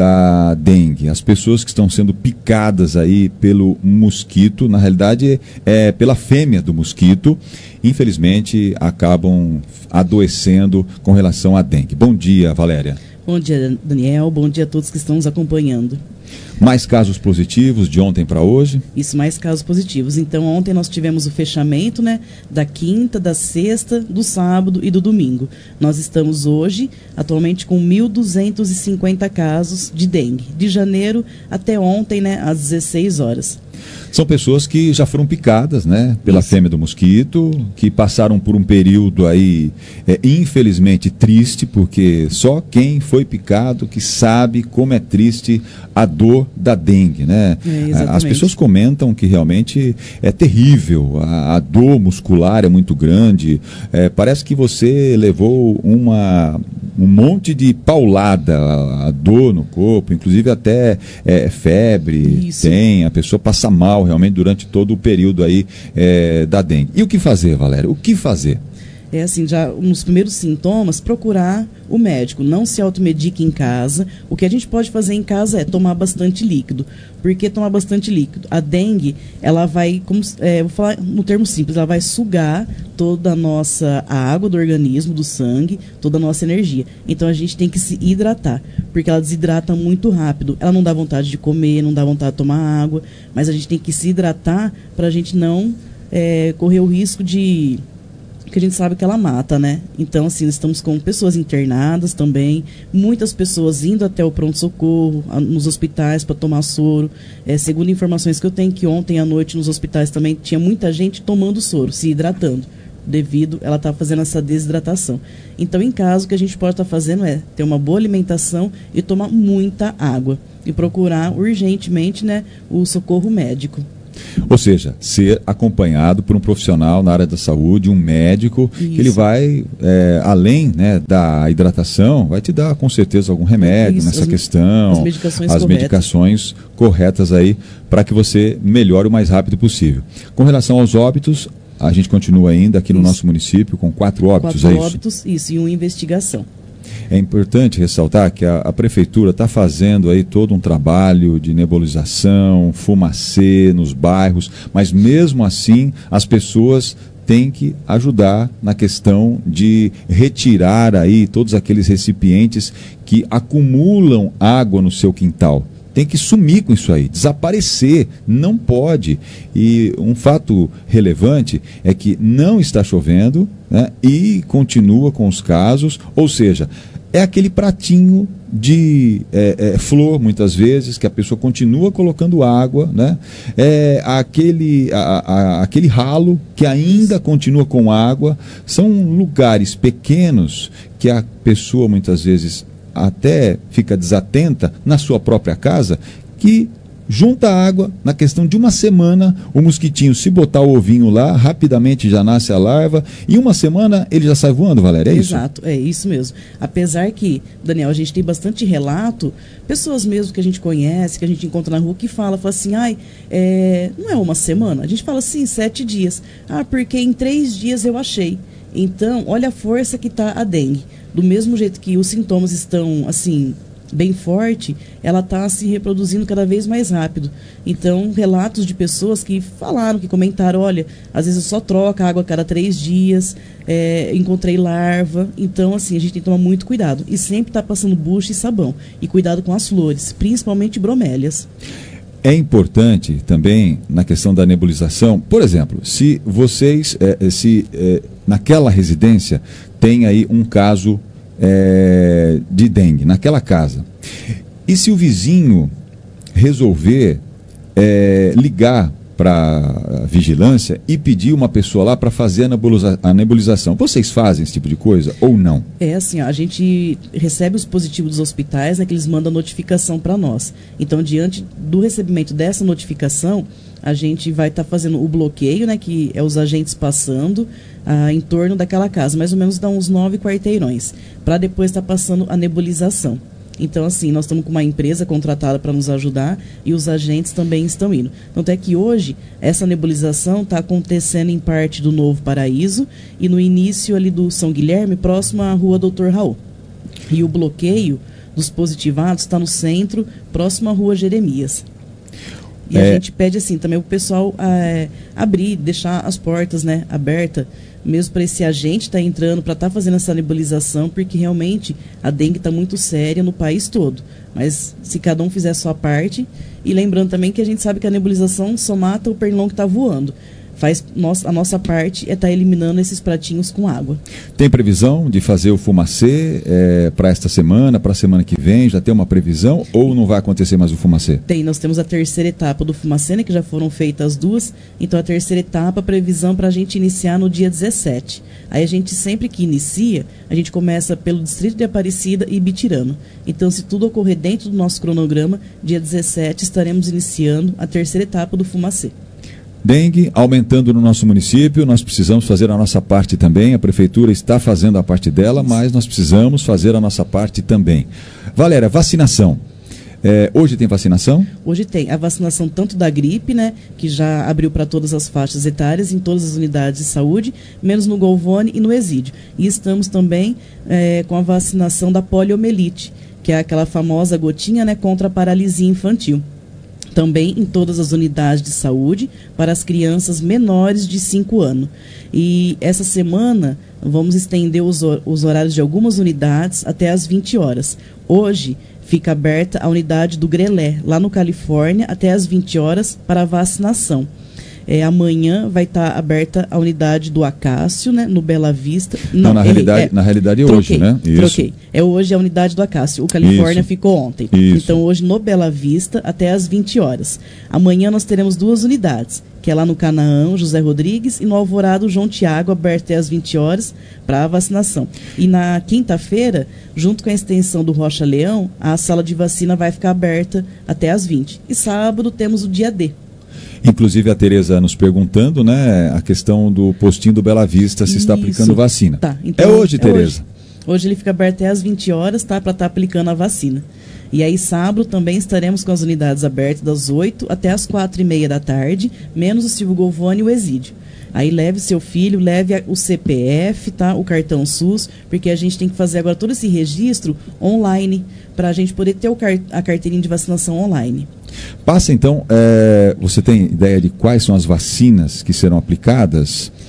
da dengue. As pessoas que estão sendo picadas aí pelo mosquito, na realidade é pela fêmea do mosquito, infelizmente acabam adoecendo com relação à dengue. Bom dia, Valéria. Bom dia, Daniel. Bom dia a todos que estão nos acompanhando. Mais casos positivos de ontem para hoje? Isso, mais casos positivos. Então, ontem nós tivemos o fechamento, né, da quinta, da sexta, do sábado e do domingo. Nós estamos hoje, atualmente, com mil duzentos e cinquenta casos de dengue. De janeiro até ontem, né, às dezesseis horas. São pessoas que já foram picadas, né, pela Isso. fêmea do mosquito, que passaram por um período aí, é, infelizmente, triste, porque só quem foi picado que sabe como é triste a dor da dengue, né? É, as pessoas comentam que realmente é terrível, a, a dor muscular é muito grande, é, parece que você levou uma, um monte de paulada, a, a dor no corpo, inclusive até é, febre, Isso. tem, a pessoa passa mal realmente durante todo o período aí é, da dengue. E o que fazer, Valéria? O que fazer? É assim, já nos primeiros sintomas, procurar o médico, não se automedique em casa. O que a gente pode fazer em casa é tomar bastante líquido. Por que tomar bastante líquido? A dengue, ela vai, como, é, vou falar no termo simples, ela vai sugar toda a nossa a água do organismo, do sangue, toda a nossa energia. Então a gente tem que se hidratar, porque ela desidrata muito rápido. Ela não dá vontade de comer, não dá vontade de tomar água, mas a gente tem que se hidratar para a gente não é, correr o risco de... que a gente sabe que ela mata, né? Então, assim, estamos com pessoas internadas também, muitas pessoas indo até o pronto-socorro, nos hospitais para tomar soro. É, segundo informações que eu tenho, que ontem à noite nos hospitais também tinha muita gente tomando soro, se hidratando, devido ela estar tá fazendo essa desidratação. Então, em casa, o que a gente pode estar tá fazendo é ter uma boa alimentação e tomar muita água. E procurar urgentemente, né, o socorro médico. Ou seja, ser acompanhado por um profissional na área da saúde, um médico, Isso. que ele vai, é, além, né, da hidratação, vai te dar com certeza algum remédio Isso, nessa as, questão, as medicações as corretas, medicações corretas aí, para que você melhore o mais rápido possível. Com relação aos óbitos, a gente continua ainda aqui no isso. nosso município com quatro óbitos, quatro é isso? óbitos, isso, e uma investigação. É importante ressaltar que a, a prefeitura está fazendo aí todo um trabalho de nebulização, fumacê nos bairros, mas mesmo assim as pessoas têm que ajudar na questão de retirar aí todos aqueles recipientes que acumulam água no seu quintal. tem que sumir com isso aí, desaparecer, não pode. E um fato relevante é que não está chovendo, né, e continua com os casos, ou seja, é aquele pratinho de é, é, flor, muitas vezes, que a pessoa continua colocando água, né? É aquele, a, a, aquele ralo que ainda continua com água. São lugares pequenos que a pessoa muitas vezes até fica desatenta na sua própria casa, que junta água, na questão de uma semana, o mosquitinho, se botar o ovinho lá, rapidamente já nasce a larva, e uma semana ele já sai voando, Valéria, é isso? Exato, é isso mesmo. Apesar que, Daniel, a gente tem bastante relato, pessoas mesmo que a gente conhece, que a gente encontra na rua, que fala, fala assim, ai, é, não é uma semana? A gente fala assim, sete dias. Ah, porque em três dias eu achei. Então, olha a força que está a dengue. Do mesmo jeito que os sintomas estão, assim, bem forte, ela está se reproduzindo cada vez mais rápido. Então, relatos de pessoas que falaram, que comentaram, olha, às vezes eu só troco a água a cada três dias, é, encontrei larva. Então, assim, a gente tem que tomar muito cuidado. E sempre tá passando bucha e sabão. E cuidado com as flores, principalmente bromélias. É importante também, na questão da nebulização, por exemplo, se vocês, é, se é, naquela residência tem aí um caso é, de dengue, naquela casa, e se o vizinho resolver é, ligar para a vigilância e pedir uma pessoa lá para fazer a, nebuliza a nebulização, vocês fazem esse tipo de coisa ou não? É assim, ó, a gente recebe os positivos dos hospitais, né, que eles mandam notificação para nós. Então, diante do recebimento dessa notificação, a gente vai estar tá fazendo o bloqueio, né, que é os agentes passando ah, em torno daquela casa, mais ou menos dá uns nove quarteirões, para depois estar tá passando a nebulização. Então, assim, nós estamos com uma empresa contratada para nos ajudar e os agentes também estão indo. Tanto é que hoje, essa nebulização está acontecendo em parte do Novo Paraíso e no início ali do São Guilherme, próximo à rua doutor Raul. E o bloqueio dos positivados está no centro, próximo à rua Jeremias. E é... a gente pede, assim, também o pessoal é, abrir, deixar as portas, né, abertas, mesmo para esse agente estar tá entrando, para estar tá fazendo essa nebulização, porque realmente a dengue está muito séria no país todo. Mas se cada um fizer a sua parte, e lembrando também que a gente sabe que a nebulização só mata o pernilongo que está voando. Faz, a nossa parte é estar tá eliminando esses pratinhos com água. Tem previsão de fazer o fumacê é, para esta semana, para a semana que vem? Já tem uma previsão ou não vai acontecer mais o fumacê? Tem, nós temos a terceira etapa do fumacê, né, que já foram feitas as duas. Então a terceira etapa, previsão para a gente iniciar no dia dezessete. Aí a gente sempre que inicia, a gente começa pelo distrito de Aparecida e Ibitirama. Então, se tudo ocorrer dentro do nosso cronograma, dia dezessete estaremos iniciando a terceira etapa do fumacê. Dengue aumentando no nosso município, nós precisamos fazer a nossa parte também, a prefeitura está fazendo a parte dela, mas nós precisamos fazer a nossa parte também. Valéria, vacinação. É, hoje tem vacinação? Hoje tem a vacinação tanto da gripe, né, que já abriu para todas as faixas etárias, em todas as unidades de saúde, menos no Golvone e no Exídio. E estamos também é, com a vacinação da poliomielite, que é aquela famosa gotinha, né, contra a paralisia infantil. Também em todas as unidades de saúde para as crianças menores de cinco anos. E essa semana vamos estender os, os horários de algumas unidades até às vinte horas. Hoje fica aberta a unidade do Grelé, lá no Califórnia, até às vinte horas para a vacinação. É, amanhã vai estar tá aberta a unidade do Acácio, né, no Bela Vista. Não, Não na, ele, realidade, é, na realidade é troquei, hoje, né? Isso. Troquei. É hoje a unidade do Acácio. O Califórnia Isso. ficou ontem. Isso. Então hoje no Bela Vista até às vinte horas. Amanhã nós teremos duas unidades, que é lá no Canaã, José Rodrigues, e no Alvorado, João Tiago, aberto até às vinte horas para a vacinação. E na quinta-feira, junto com a extensão do Rocha Leão, a sala de vacina vai ficar aberta até às vinte. E sábado temos o dia D. Inclusive a Tereza nos perguntando, né, a questão do postinho do Bela Vista, se Isso. está aplicando vacina. Tá, então, é hoje, é Tereza? Hoje. hoje ele fica aberto até às vinte horas, tá, para estar tá aplicando a vacina. E aí sábado também estaremos com as unidades abertas das oito até as quatro e meia da tarde, menos o Silvio Golvone e o Exídio. Aí leve seu filho, leve o C P F, tá, o cartão SUS, porque a gente tem que fazer agora todo esse registro online, para a gente poder ter o car a carteirinha de vacinação online. Passa então, é, você tem ideia de quais são as vacinas que serão aplicadas?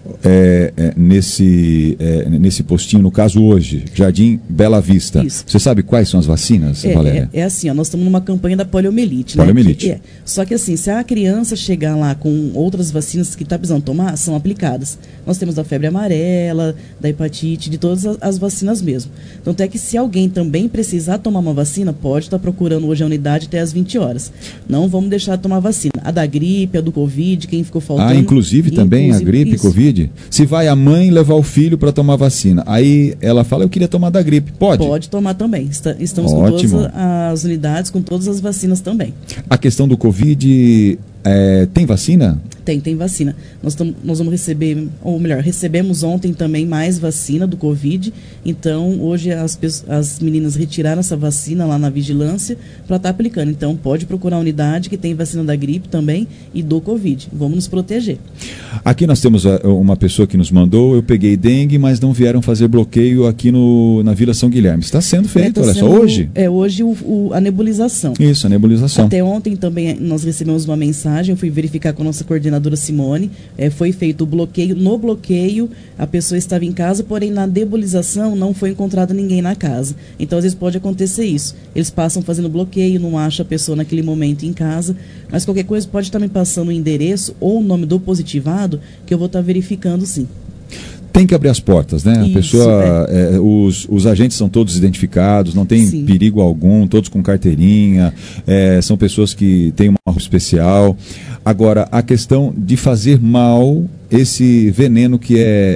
é, é, nesse, é, nesse postinho, no caso hoje, Jardim Bela Vista. Isso. Você sabe quais são as vacinas, É, Valéria? é, é assim, ó, nós estamos numa campanha da poliomielite. Poliomielite. Né? Que, é. Só que assim, se a criança chegar lá com outras vacinas que está precisando tomar, são aplicadas. Nós temos da febre amarela, da hepatite, de todas as, as vacinas mesmo. Tanto é que se alguém também precisar tomar uma vacina, pode estar procurando hoje a unidade até às vinte horas. Não vamos deixar de tomar vacina. A da gripe, a do Covid, quem ficou faltando. Ah, inclusive também inclusive, a gripe, isso. Covid? Se vai a mãe levar o filho para tomar vacina, aí ela fala, eu queria tomar da gripe, pode? Pode tomar também. Está, estamos Ótimo. com todas as unidades, com todas as vacinas também. A questão do Covid, é, tem vacina? Tem, tem vacina. Nós, tam, nós vamos receber, ou melhor, recebemos ontem também mais vacina do Covid. Então, hoje as, as meninas retiraram essa vacina lá na vigilância para estar tá aplicando. Então, pode procurar a unidade que tem vacina da gripe também e do Covid. Vamos nos proteger. Aqui nós temos uma pessoa que nos mandou, eu peguei dengue, mas não vieram fazer bloqueio aqui no, na Vila São Guilherme. Está sendo feito, é, tá olha sendo, só, hoje? É, hoje o, o, a nebulização. Isso, a nebulização. Até ontem também nós recebemos uma mensagem, eu fui verificar com a nossa coordenadora Simone, é, foi feito o bloqueio. No bloqueio, a pessoa estava em casa, porém na nebulização não foi encontrado ninguém na casa. Então, às vezes pode acontecer isso. Eles passam fazendo bloqueio, não acham a pessoa naquele momento em casa, mas qualquer coisa pode estar me passando o endereço ou o nome do positivado, que eu vou estar verificando sim. Tem que abrir as portas, né? Isso, a pessoa, é. É, os, os agentes são todos identificados, não tem Sim. perigo algum, todos com carteirinha, é, são pessoas que têm uma roupa especial. Agora, a questão de fazer mal, esse veneno que é,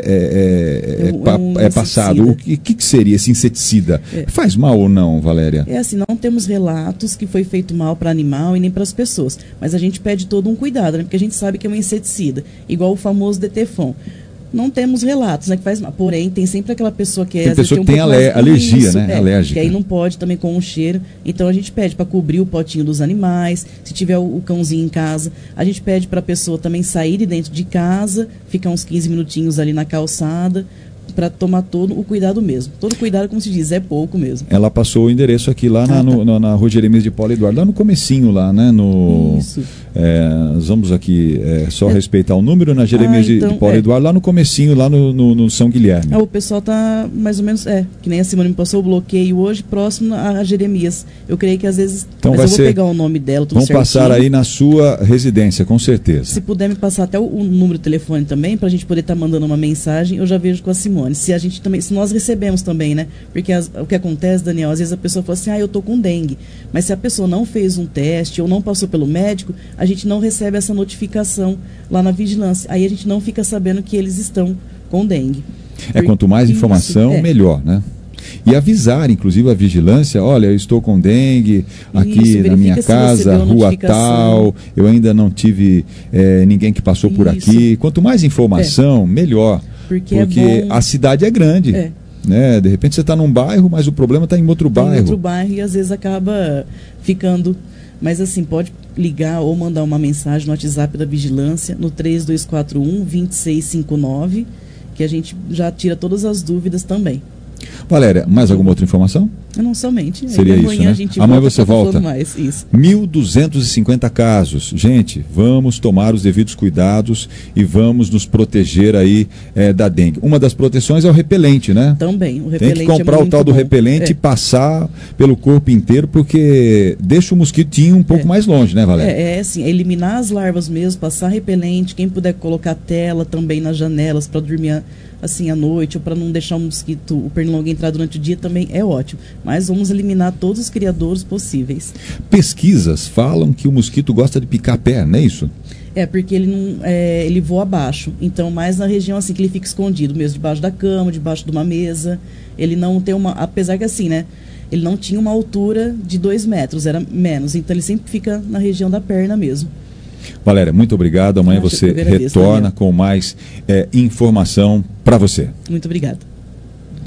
é, é, é, pa, um é passado, o que, que seria esse inseticida? É. Faz mal ou não, Valéria? É assim, não temos relatos que foi feito mal para animal e nem para as pessoas, mas a gente pede todo um cuidado, né? Porque a gente sabe que é um inseticida, igual o famoso Detefon. Não temos relatos, né, que faz mal. Porém, tem sempre aquela pessoa que... Tem às pessoa vezes, que tem, tem um alergia, isso, né? É, Alérgica. Que aí não pode também com o cheiro. Então, a gente pede para cobrir o potinho dos animais. Se tiver o, o cãozinho em casa, a gente pede para a pessoa também sair de dentro de casa, ficar uns quinze minutinhos ali na calçada, para tomar todo o cuidado mesmo. Todo cuidado, como se diz, é pouco mesmo. Ela passou o endereço aqui lá na, ah, tá. no, na, na Rua Jeremias de Paulo Eduardo, lá no comecinho lá, né? No, Isso. É, nós vamos aqui é, só é. respeitar o número na Jeremias ah, então, de, de Paulo é. Eduardo, lá no comecinho, lá no, no, no São Guilherme. Ah, o pessoal tá mais ou menos, é, que nem a Simone me passou o bloqueio hoje, próximo a Jeremias. Eu creio que às vezes, então mas vai eu vou ser, pegar o nome dela, tudo vamos certinho. passar aí na sua residência, com certeza. Se puder me passar até o, o número de telefone também, para a gente poder estar tá mandando uma mensagem, eu já vejo com a Simone. Se a gente também, se nós recebemos também, né? Porque as, o que acontece, Daniel, às vezes a pessoa fala assim, ah, eu tô com dengue. Mas se a pessoa não fez um teste ou não passou pelo médico, a gente não recebe essa notificação lá na vigilância. Aí a gente não fica sabendo que eles estão com dengue. É, quanto mais informação, Isso, é. melhor, né? E avisar, inclusive, a vigilância, olha, eu estou com dengue aqui Isso, na minha casa, rua tal, eu ainda não tive é, ninguém que passou Isso. por aqui. Quanto mais informação, é. melhor. Porque, porque é bom... a cidade é grande. É. Né? De repente você está num bairro, mas o problema está em outro tá bairro. Em outro bairro e às vezes acaba ficando... Mas assim, pode ligar ou mandar uma mensagem no WhatsApp da Vigilância, no três dois quatro um, dois seis cinco nove, que a gente já tira todas as dúvidas também. Valéria, mais alguma outra informação? Não somente. Seria amanhã isso, né? A gente amanhã volta você volta. Mais. Isso. mil duzentos e cinquenta casos. Gente, vamos tomar os devidos cuidados e vamos nos proteger aí é, da dengue. Uma das proteções é o repelente, né? Também. O repelente Tem que comprar é o tal do bom. repelente é. e passar pelo corpo inteiro, porque deixa o mosquitinho um pouco é. mais longe, né, Valéria? É, é assim, é eliminar as larvas mesmo, passar repelente, quem puder colocar tela também nas janelas para dormir assim à noite, ou para não deixar o mosquito, o pernilongo entrar durante o dia, também é ótimo. Mas vamos eliminar todos os criadouros possíveis. Pesquisas falam que o mosquito gosta de picar pé, não é isso? É, porque ele não é, ele voa abaixo. Então, mais na região assim que ele fica escondido, mesmo debaixo da cama, debaixo de uma mesa. Ele não tem uma... Apesar que assim, né? Ele não tinha uma altura de dois metros, era menos. Então, ele sempre fica na região da perna mesmo. Valéria, muito obrigado. Amanhã Acho você agradeço, retorna Daniel. com mais é, informação para você. Muito obrigada.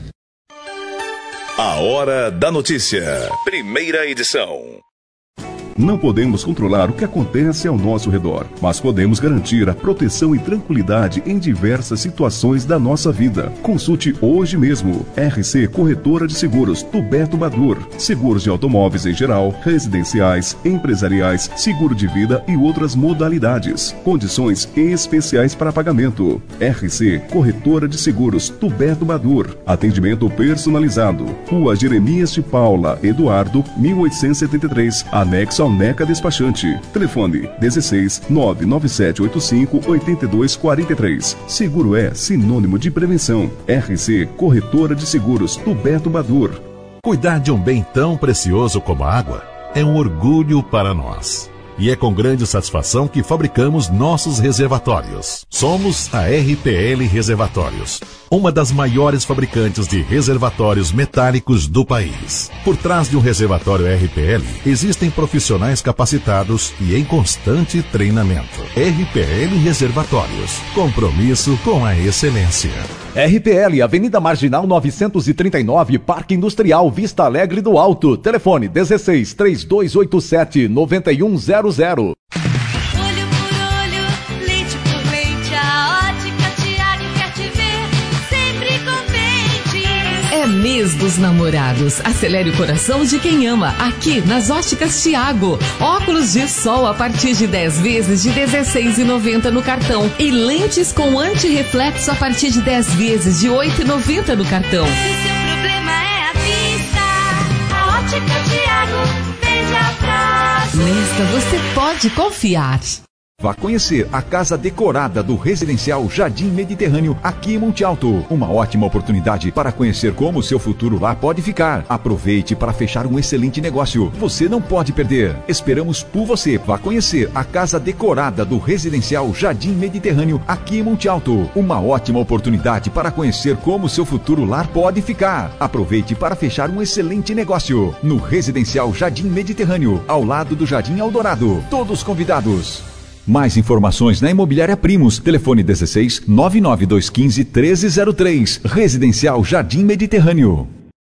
A Hora da Notícia. Primeira edição. Não podemos controlar o que acontece ao nosso redor, mas podemos garantir a proteção e tranquilidade em diversas situações da nossa vida. Consulte hoje mesmo. R C Corretora de Seguros do Beto Badur. Seguros de automóveis em geral, residenciais, empresariais, seguro de vida e outras modalidades. Condições especiais para pagamento. R C Corretora de Seguros do Beto Badur. Atendimento personalizado. Rua Jeremias de Paula Eduardo, mil oitocentos e setenta e três, anexo ao Neca Despachante. Telefone dezesseis, nove nove sete oito cinco, oito dois quatro três. Seguro é sinônimo de prevenção. R C Corretora de Seguros do Beto Badur. Cuidar de um bem tão precioso como a água é um orgulho para nós. E é com grande satisfação que fabricamos nossos reservatórios. Somos a R P L Reservatórios, uma das maiores fabricantes de reservatórios metálicos do país. Por trás de um reservatório R P L, existem profissionais capacitados e em constante treinamento. R P L Reservatórios, compromisso com a excelência. R P L, Avenida Marginal novecentos e trinta e nove, Parque Industrial Vista Alegre do Alto. Telefone dezesseis, três dois oito sete, nove um zero zero. Olho por olho, leite por leite, a Ótica Tiago quer te ver sempre contente. É mês dos namorados. Acelere o coração de quem ama. Aqui nas Óticas Tiago. Óculos de sol a partir de dez vezes de dezesseis reais e noventa centavos no cartão. E lentes com antirreflexo a partir de dez vezes de oito reais e noventa centavos no cartão. Se seu problema é a vista, a Ótica Tiago veja pra você. Nesta você pode confiar. Vá conhecer a casa decorada do Residencial Jardim Mediterrâneo aqui em Monte Alto. Uma ótima oportunidade para conhecer como o seu futuro lá pode ficar. Aproveite para fechar um excelente negócio. Você não pode perder. Esperamos por você. Vá conhecer a casa decorada do Residencial Jardim Mediterrâneo aqui em Monte Alto. Uma ótima oportunidade para conhecer como o seu futuro lar pode ficar. Aproveite para fechar um excelente negócio no Residencial Jardim Mediterrâneo, ao lado do Jardim Eldorado. Todos convidados. Mais informações na Imobiliária Primos. Telefone dezesseis, nove nove dois um cinco, um três zero três. Residencial Jardim Mediterrâneo.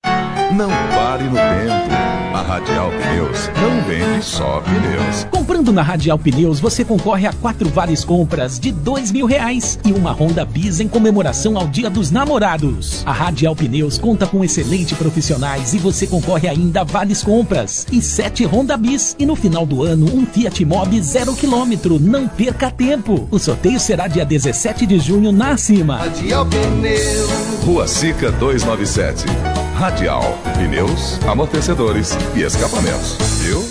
Não pare no tempo. A Radial Pneus não vende só pneus. Comprando na Radial Pneus, você concorre a quatro vales compras de dois mil reais e uma Honda Bis em comemoração ao Dia dos Namorados. A Radial Pneus conta com excelentes profissionais e você concorre ainda a vales compras e sete Honda Bis. E no final do ano, um Fiat Mobi zero quilômetro. Não perca tempo. O sorteio será dia dezessete de junho na Acima. Radial Pneus. Rua Sica duzentos e noventa e sete. Radial Pneus, amortecedores e escapamentos. Viu?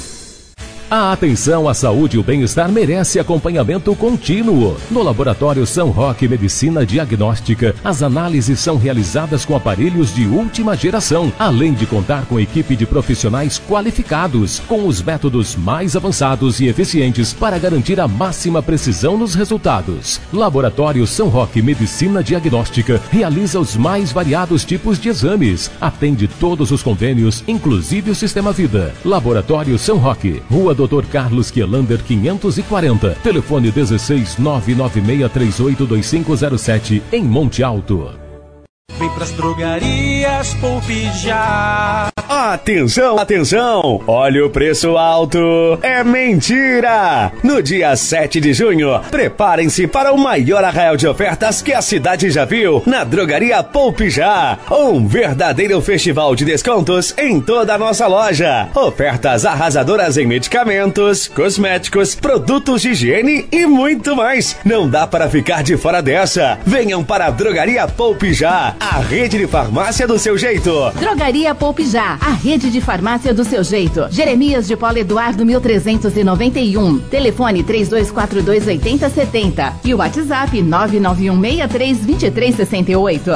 A atenção à saúde e o bem-estar merece acompanhamento contínuo. No Laboratório São Roque Medicina Diagnóstica, as análises são realizadas com aparelhos de última geração, além de contar com equipe de profissionais qualificados, com os métodos mais avançados e eficientes para garantir a máxima precisão nos resultados. Laboratório São Roque Medicina Diagnóstica realiza os mais variados tipos de exames, atende todos os convênios, inclusive o Sistema Vida. Laboratório São Roque, Rua doutor Carlos Kielander quinhentos e quarenta, telefone dezesseis, nove nove seis três oito dois cinco zero sete, em Monte Alto. Vem pras drogarias, poupe já. Atenção, atenção! Olha o preço alto! É mentira! No dia sete de junho, preparem-se para o maior arraial de ofertas que a cidade já viu na Drogaria Poupe Já. Um verdadeiro festival de descontos em toda a nossa loja. Ofertas arrasadoras em medicamentos, cosméticos, produtos de higiene e muito mais. Não dá para ficar de fora dessa. Venham para a Drogaria Poupe Já, a rede de farmácia do seu jeito. Drogaria Poupe Já, a rede de farmácia do seu jeito. Jeremias de Paula Eduardo mil trezentos e noventa e um. Telefone três dois quatro dois, oito zero sete zero. E o WhatsApp nove nove um seis três, dois três seis oito.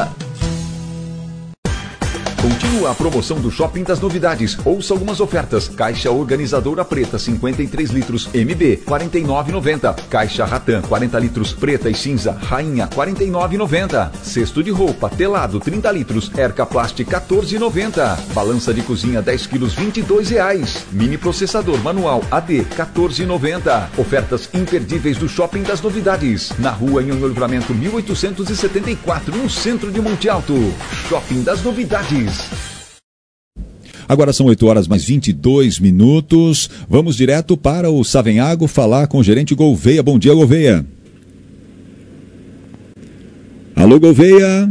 Continua a promoção do Shopping das Novidades. Ouça algumas ofertas. Caixa organizadora preta cinquenta e três litros M B quarenta e nove reais e noventa centavos. Caixa Ratan quarenta litros preta e cinza Rainha quarenta e nove reais e noventa centavos. Cesto de roupa telado trinta litros Erca Plast quatorze reais e noventa centavos. Balança de cozinha dez quilos vinte e dois reais. Mini processador manual A D quatorze reais e noventa centavos. Ofertas imperdíveis do Shopping das Novidades. Na rua Nhonhô Livramento mil oitocentos e setenta e quatro, no centro de Monte Alto. Shopping das Novidades. Agora são oito horas mais vinte e dois minutos. Vamos direto para o Savenhago falar com o gerente Gouveia. Bom dia, Gouveia. Alô, Gouveia.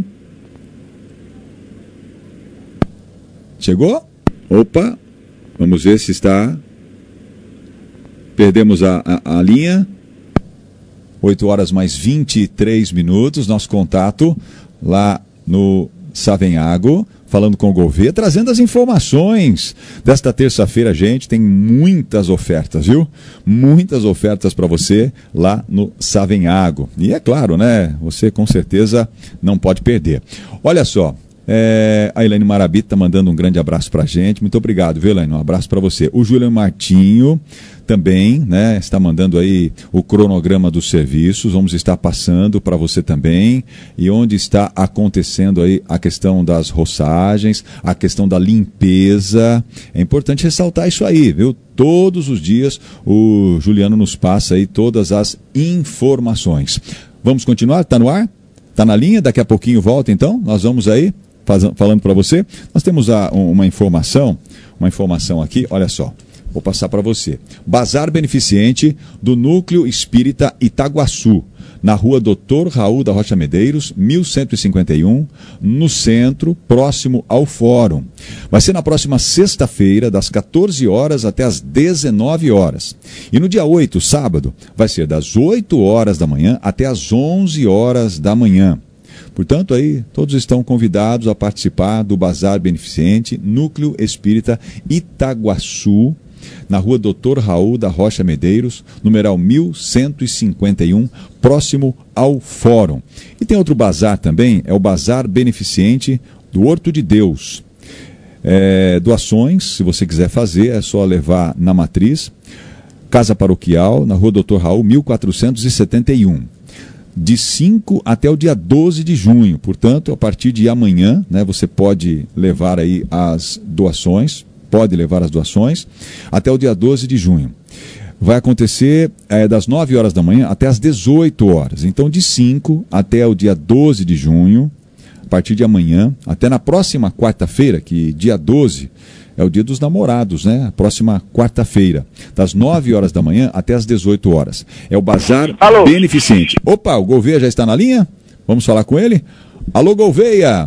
Chegou? Opa. Vamos ver se está... Perdemos a, a, a linha. oito horas mais vinte e três minutos. Nosso contato lá no Savenhago, falando com o Gouveia, trazendo as informações desta terça-feira. Gente, tem muitas ofertas, viu? Muitas ofertas para você lá no Savenhago. E é claro, né? Você com certeza não pode perder. Olha só. É, a Elaine Marabito está mandando um grande abraço para a gente. Muito obrigado, viu, Elaine? Um abraço para você. O Júlio Martinho também, né, está mandando aí o cronograma dos serviços. Vamos estar passando para você também. E onde está acontecendo aí a questão das roçagens, a questão da limpeza. É importante ressaltar isso aí, viu? Todos os dias o Juliano nos passa aí todas as informações. Vamos continuar? Está no ar? Está na linha? Daqui a pouquinho volta, então. Nós vamos aí faz, falando para você. Nós temos a, uma informação, uma informação aqui, olha só. Vou passar para você. Bazar Beneficente do Núcleo Espírita Itaguaçu, na rua doutor Raul da Rocha Medeiros, mil cento e cinquenta e um, no centro, próximo ao Fórum. Vai ser na próxima sexta-feira, das quatorze horas até as dezenove horas. E no dia oito, sábado, vai ser das oito horas da manhã até as onze horas da manhã. Portanto, aí todos estão convidados a participar do Bazar Beneficente Núcleo Espírita Itaguaçu, na rua doutor Raul da Rocha Medeiros, numeral mil cento e cinquenta e um, próximo ao Fórum. E tem outro bazar também, é o Bazar Beneficente do Horto de Deus. É, doações, se você quiser fazer, é só levar na matriz. Casa Paroquial, na rua doutor Raul, mil quatrocentos e setenta e um. De cinco até o dia doze de junho. Portanto, a partir de amanhã, né, você pode levar aí as doações. Pode levar as doações até o dia doze de junho. Vai acontecer é, das nove horas da manhã até as dezoito horas. Então, de cinco até o dia doze de junho, a partir de amanhã, até na próxima quarta-feira, que dia doze é o dia dos namorados, né? A próxima quarta-feira, das nove horas da manhã até as dezoito horas. É o Bazar Alô. Beneficente. Opa, o Gouveia já está na linha? Vamos falar com ele? Alô, Gouveia!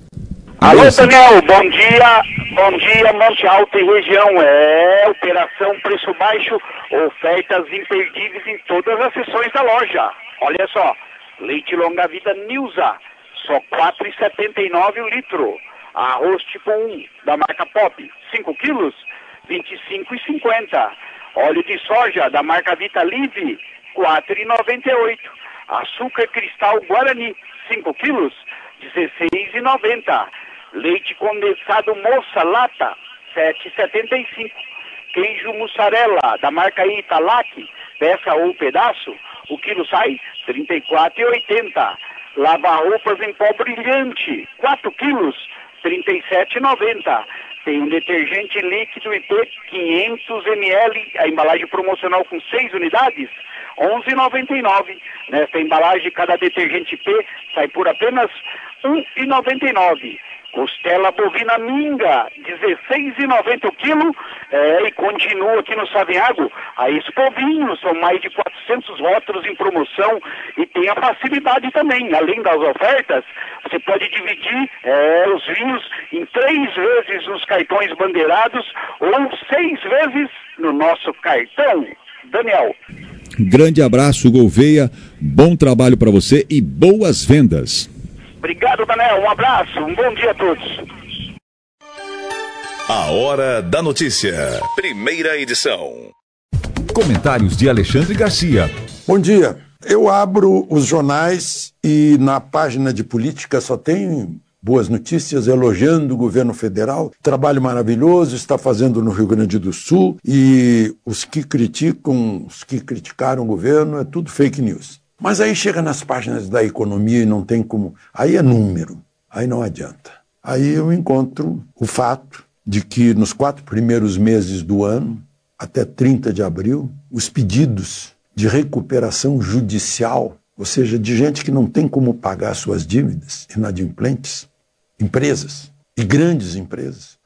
Alô, Daniel, bom dia, bom dia, Monte Alto e região, é Operação Preço Baixo, ofertas imperdíveis em todas as seções da loja. Olha só, leite longa vida Nilza, só quatro reais e setenta e nove centavos o litro. Arroz tipo um, da marca Pop, cinco quilos, vinte e cinco reais e cinquenta centavos. Óleo de soja, da marca Vita Live, quatro reais e noventa e oito centavos. Açúcar cristal Guarani, cinco quilos, dezesseis reais e noventa centavos. Leite condensado Moça Lata, sete reais e setenta e cinco centavos. Queijo mussarela da marca Italac, peça ou pedaço, o quilo sai trinta e quatro reais e oitenta centavos. Lava-roupas em pó brilhante, quatro quilos, trinta e sete reais e noventa centavos. Tem um detergente líquido I P quinhentos mililitros, a embalagem promocional com seis unidades, onze reais e noventa e nove centavos. Nesta embalagem, cada detergente I P sai por apenas um real e noventa e nove centavos. Costela bovina minga, dezesseis reais e noventa centavos o quilo, é, e continua aqui no Savenhago. A Expo Vinho, são mais de quatrocentos rótulos em promoção e tem a facilidade também. Além das ofertas, você pode dividir é, os vinhos em três vezes nos cartões bandeirados ou seis vezes no nosso cartão. Daniel. Grande abraço, Gouveia, bom trabalho para você e boas vendas. Obrigado, Daniel. Um abraço. Um bom dia a todos. A Hora da Notícia. Primeira edição. Comentários de Alexandre Garcia. Bom dia. Eu abro os jornais e na página de política só tem boas notícias elogiando o governo federal. Trabalho maravilhoso está fazendo no Rio Grande do Sul e os que criticam, os que criticaram o governo, é tudo fake news. Mas aí chega nas páginas da economia e não tem como... Aí é número, aí não adianta. Aí eu encontro o fato de que nos quatro primeiros meses do ano, até trinta de abril, os pedidos de recuperação judicial, ou seja, de gente que não tem como pagar suas dívidas inadimplentes, empresas e grandes empresas,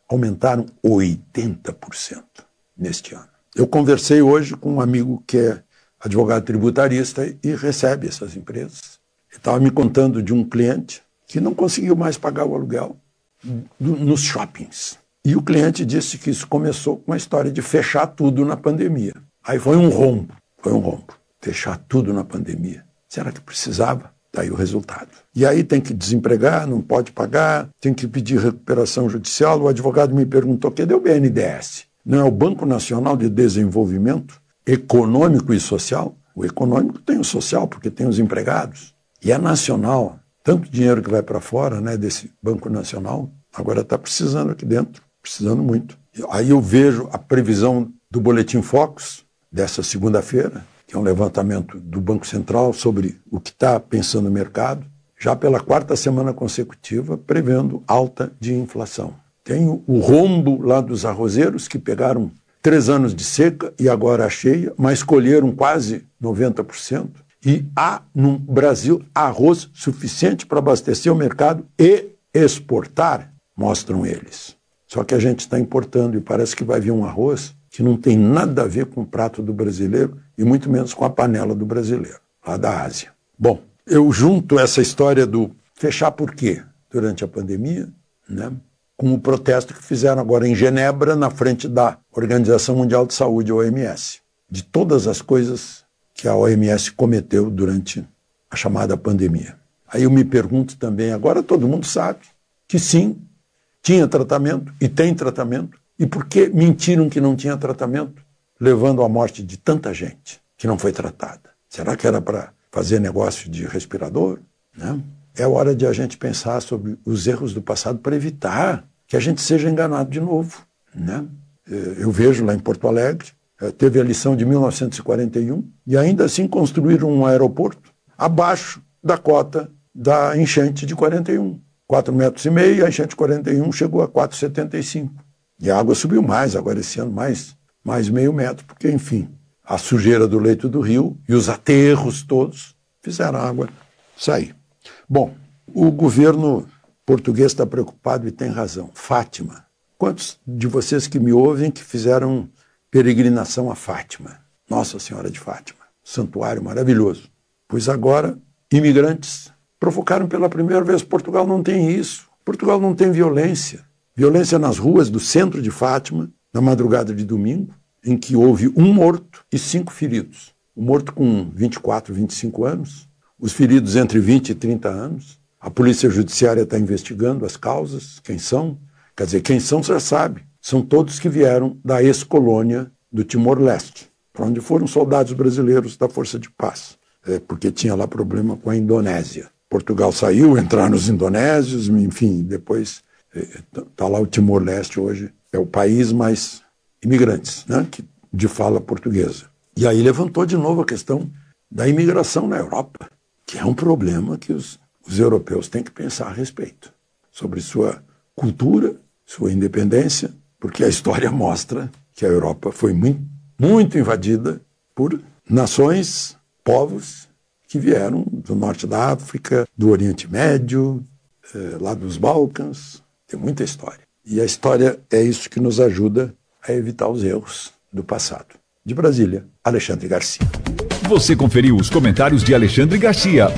aumentaram oitenta por cento neste ano. Eu conversei hoje com um amigo que é advogado tributarista e recebe essas empresas. Ele estava me contando de um cliente que não conseguiu mais pagar o aluguel do, nos shoppings. E o cliente disse que isso começou com a história de fechar tudo na pandemia. Aí foi um rombo, foi um rombo. Fechar tudo na pandemia. Será que precisava? Daí o resultado. E aí tem que desempregar, não pode pagar, tem que pedir recuperação judicial. O advogado me perguntou, cadê o B N D E S? Não é o Banco Nacional de Desenvolvimento Econômico e Social? O econômico tem o social, porque tem os empregados. E é nacional. Tanto dinheiro que vai para fora, né, desse Banco Nacional, agora está precisando aqui dentro, precisando muito. Aí eu vejo a previsão do Boletim Focus, dessa segunda-feira, que é um levantamento do Banco Central sobre o que está pensando o mercado, já pela quarta semana consecutiva, prevendo alta de inflação. Tem o rombo lá dos arrozeiros, que pegaram três anos de seca e agora a cheia, mas colheram quase noventa por cento. E há no Brasil arroz suficiente para abastecer o mercado e exportar, mostram eles. Só que a gente está importando e parece que vai vir um arroz que não tem nada a ver com o prato do brasileiro e muito menos com a panela do brasileiro, lá da Ásia. Bom, eu junto essa história do fechar por quê durante a pandemia, né, com o protesto que fizeram agora em Genebra, na frente da Organização Mundial de Saúde, O M S, de todas as coisas que a O M S cometeu durante a chamada pandemia. Aí eu me pergunto também, agora todo mundo sabe que sim, tinha tratamento e tem tratamento, e por que mentiram que não tinha tratamento, levando à morte de tanta gente que não foi tratada? Será que era para fazer negócio de respirador? Né? É hora de a gente pensar sobre os erros do passado para evitar que a gente seja enganado de novo. Né? Eu vejo lá em Porto Alegre, teve a lição de mil novecentos e quarenta e um, e ainda assim construíram um aeroporto abaixo da cota da enchente de quarenta e um. quatro metros e meio, a enchente de quarenta e um chegou a quatro vírgula setenta e cinco. E a água subiu mais, agora esse ano mais, mais meio metro, porque, enfim, a sujeira do leito do rio e os aterros todos fizeram a água sair. Bom, o governo português está preocupado e tem razão. Fátima. Quantos de vocês que me ouvem que fizeram peregrinação a Fátima? Nossa Senhora de Fátima. Santuário maravilhoso. Pois agora, imigrantes provocaram pela primeira vez. Portugal não tem isso. Portugal não tem violência. Violência nas ruas do centro de Fátima, na madrugada de domingo, em que houve um morto e cinco feridos. O morto com vinte e quatro, vinte e cinco anos, os feridos entre vinte e trinta anos. A Polícia Judiciária está investigando as causas, quem são. Quer dizer, quem são, você já sabe. São todos que vieram da ex-colônia do Timor-Leste, para onde foram soldados brasileiros da Força de Paz, é, porque tinha lá problema com a Indonésia. Portugal saiu, entraram os indonésios, enfim, depois está lá o Timor-Leste hoje, é o país mais imigrantes, né, que, de fala portuguesa. E aí levantou de novo a questão da imigração na Europa, que é um problema que os, os europeus têm que pensar a respeito, sobre sua cultura, sua independência, porque a história mostra que a Europa foi muito, muito invadida por nações, povos que vieram do norte da África, do Oriente Médio, eh, lá dos Balcãs. Tem muita história. E a história é isso que nos ajuda a evitar os erros do passado. De Brasília, Alexandre Garcia. Você conferiu os comentários de Alexandre Garcia.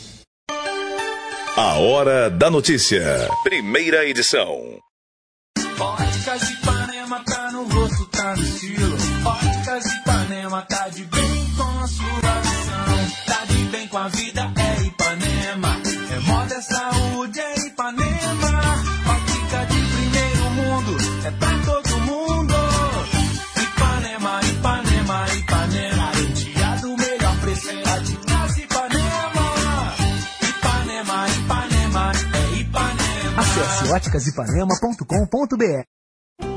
A Hora da Notícia. Primeira edição. Óticas Ipanema tá no rosto, tá no estilo. Óticas Ipanema tá de bem com a sua visão. Tá de bem com a vida, é Ipanema. É moda, é saúde, é Ipanema. Ótica de primeiro mundo, é pra todo mundo. Ipanema, Ipanema, Ipanema. Garantia do melhor preço, é de casa Ipanema. Ipanema, Ipanema, é Ipanema. Acesse óticas ipanema ponto com ponto br.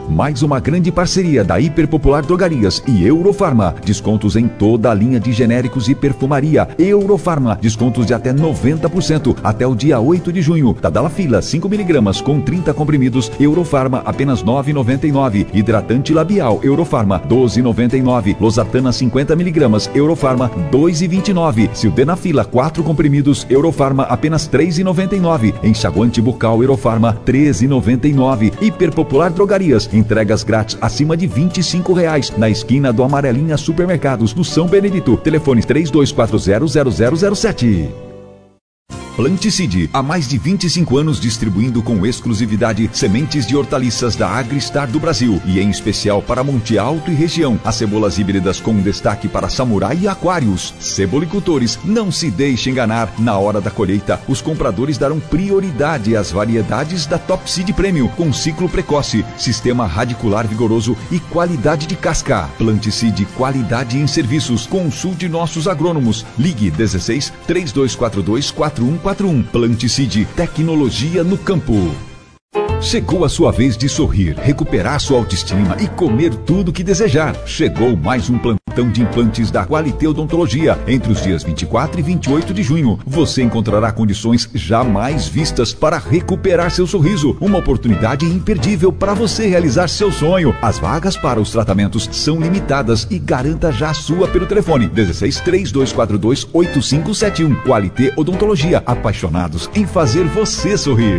Mais uma grande parceria da Hiperpopular Drogarias e Eurofarma. Descontos em toda a linha de genéricos e perfumaria. Eurofarma, descontos de até noventa por cento até o dia oito de junho. Tadalafila, cinco miligramas com trinta comprimidos. Eurofarma, apenas nove reais e noventa e nove centavos. Hidratante labial Eurofarma, doze reais e noventa e nove centavos. Losartana, cinquenta miligramas. Eurofarma, dois reais e vinte e nove centavos. Sildenafila, quatro comprimidos. Eurofarma, apenas três reais e noventa e nove centavos. Enxaguante bucal Eurofarma, treze reais e noventa e nove centavos. Hiperpopular Drogarias, entregas grátis acima de vinte e cinco reais. Na esquina do Amarelinha Supermercados, no São Benedito. Telefone três dois quatro zero zero zero zero sete. Planticide, há mais de vinte e cinco anos distribuindo com exclusividade sementes de hortaliças da Agristar do Brasil e em especial para Monte Alto e região. As cebolas híbridas com destaque para Samurai e Aquários. Cebolicultores, não se deixe enganar. Na hora da colheita, os compradores darão prioridade às variedades da Top Seed Premium com ciclo precoce, sistema radicular vigoroso e qualidade de casca. Planticide, qualidade em serviços. Consulte nossos agrônomos. Ligue dezesseis, três dois quatro dois, quatro um quatro um. Planticide, tecnologia no campo. Chegou a sua vez de sorrir, recuperar sua autoestima e comer tudo que desejar. Chegou mais um plantão de implantes da Qualité Odontologia. Entre os dias vinte e quatro e vinte e oito de junho, você encontrará condições jamais vistas para recuperar seu sorriso. Uma oportunidade imperdível para você realizar seu sonho. As vagas para os tratamentos são limitadas e garanta já a sua pelo telefone dezesseis, três dois quatro dois, oito cinco sete um. Qualité Odontologia, apaixonados em fazer você sorrir.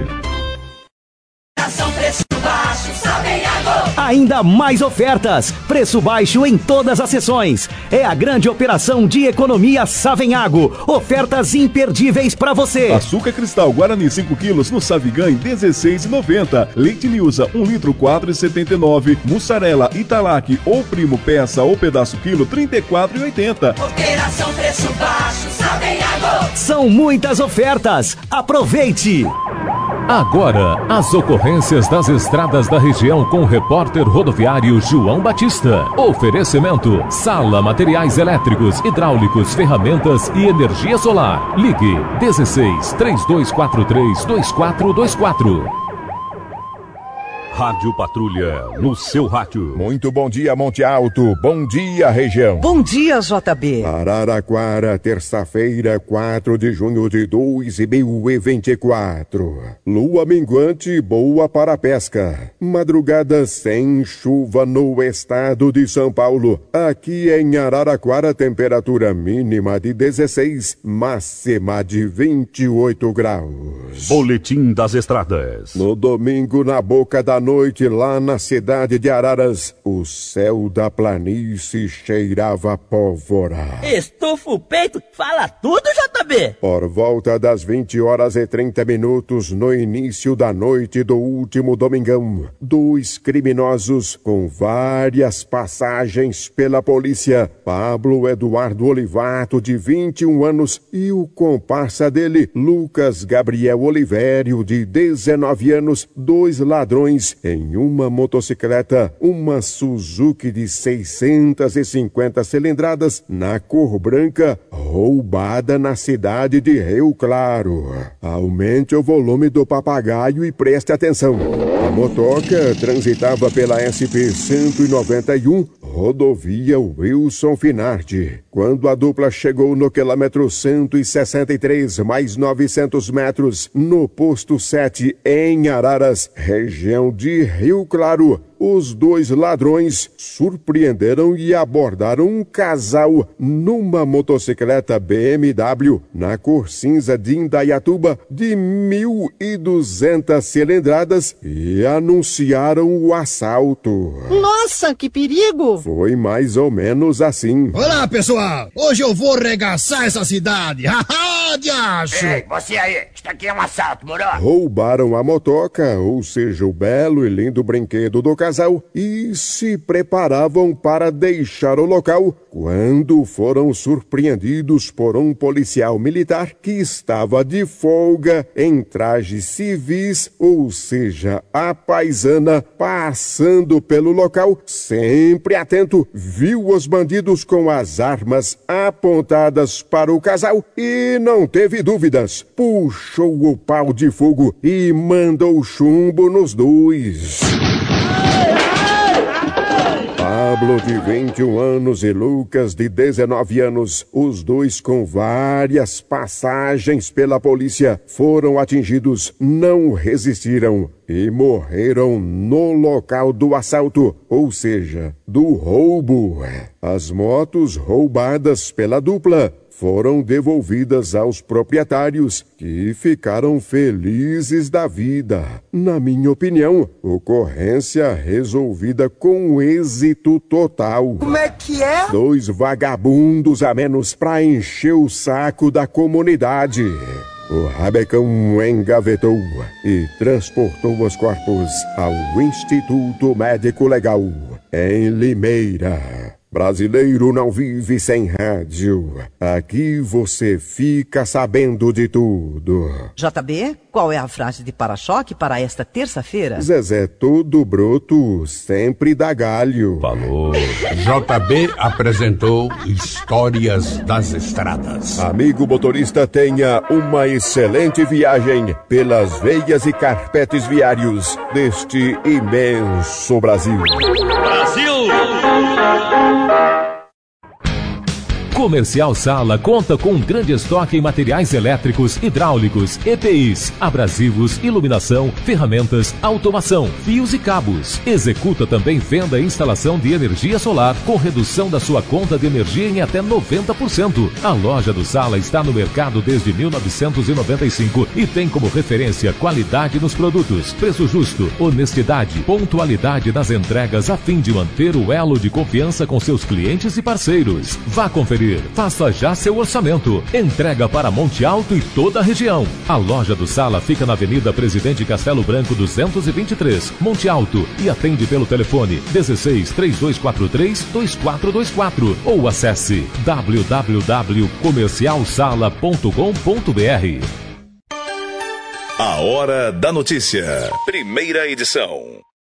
Preço baixo, Savenhago. Ainda mais ofertas, preço baixo em todas as sessões. É a grande operação de economia Savenhago. Ofertas imperdíveis para você. Açúcar cristal Guarani cinco quilos no Savigan dezesseis reais e noventa centavos. Leite Nilza um litro quatro reais e setenta e nove centavos. Mussarela Italac ou Primo peça ou pedaço quilo trinta e quatro reais e oitenta centavos. Operação preço baixo, Savenhago. São muitas ofertas. Aproveite. Agora, as ocorrências das estradas da região com o repórter rodoviário João Batista. Oferecimento: Sala Materiais Elétricos, Hidráulicos, Ferramentas e Energia Solar. Ligue dezesseis, três dois quatro três, dois quatro dois quatro. Rádio Patrulha, no seu rádio. Muito bom dia, Monte Alto. Bom dia, região. Bom dia, J B. Araraquara, terça-feira, quatro de junho de dois mil e vinte e quatro. Lua minguante, boa para a pesca. Madrugada sem chuva no estado de São Paulo. Aqui em Araraquara, temperatura mínima de dezesseis, máxima de vinte e oito graus. Boletim das estradas. No domingo, na boca da noite, lá na cidade de Araras, o céu da planície cheirava pólvora. Estufa o peito, fala tudo, J B. Por volta das vinte horas e trinta minutos, no início da noite do último domingão, dois criminosos com várias passagens pela polícia, Pablo Eduardo Olivato, de vinte e um anos, e o comparsa dele, Lucas Gabriel Olivério, de dezenove anos, dois ladrões em uma motocicleta, uma Suzuki de seiscentas e cinquenta cilindradas, na cor branca, roubada na cidade de Rio Claro. Aumente o volume do papagaio e preste atenção. A motoca transitava pela S P cento e noventa e um, rodovia Wilson Finardi. Quando a dupla chegou no quilômetro cento e sessenta e três, mais novecentos metros, no posto sete, em Araras, região de Rio Claro, os dois ladrões surpreenderam e abordaram um casal numa motocicleta B M W na cor cinza de Indaiatuba de mil e duzentas cilindradas e anunciaram o assalto. Nossa, que perigo! Foi mais ou menos assim. Olá, pessoal! Hoje eu vou regaçar essa cidade! Haha, diacho! Ei, você aí! Isso aqui é um assalto, moro? Roubaram a motoca, ou seja, o belo e lindo brinquedo do casal, e se preparavam para deixar o local quando foram surpreendidos por um policial militar que estava de folga em trajes civis, ou seja, a paisana, passando pelo local, sempre atento, viu os bandidos com as armas apontadas para o casal e não teve dúvidas, puxou o pau de fogo e mandou chumbo nos dois. Pablo, de vinte e um anos, e Lucas, de dezenove anos, os dois com várias passagens pela polícia, foram atingidos, não resistiram e morreram no local do assalto, ou seja, do roubo. As motos roubadas pela dupla foram devolvidas aos proprietários, que ficaram felizes da vida. Na minha opinião, ocorrência resolvida com êxito total. Como é que é? Dois vagabundos a menos para encher o saco da comunidade. O rabecão engavetou e transportou os corpos ao Instituto Médico Legal, em Limeira. Brasileiro não vive sem rádio. Aqui você fica sabendo de tudo. J B, qual é a frase de para-choque para esta terça-feira? Zezé todo broto sempre dá galho. Falou. J B apresentou Histórias das Estradas. Amigo motorista, tenha uma excelente viagem pelas veias e carpetes viários deste imenso Brasil. Brasil! Comercial Sala conta com um grande estoque em materiais elétricos, hidráulicos, E P Is, abrasivos, iluminação, ferramentas, automação, fios e cabos. Executa também venda e instalação de energia solar com redução da sua conta de energia em até noventa por cento. A loja do Sala está no mercado desde mil novecentos e noventa e cinco e tem como referência qualidade nos produtos, preço justo, honestidade, pontualidade nas entregas a fim de manter o elo de confiança com seus clientes e parceiros. Vá conferir. Faça já seu orçamento. Entrega para Monte Alto e toda a região. A loja do Sala fica na Avenida Presidente Castelo Branco duzentos e vinte e três, Monte Alto, e atende pelo telefone dezesseis, três dois quatro três, dois quatro dois quatro ou acesse w w w ponto comercial sala ponto com ponto b r. A Hora da Notícia. Primeira edição.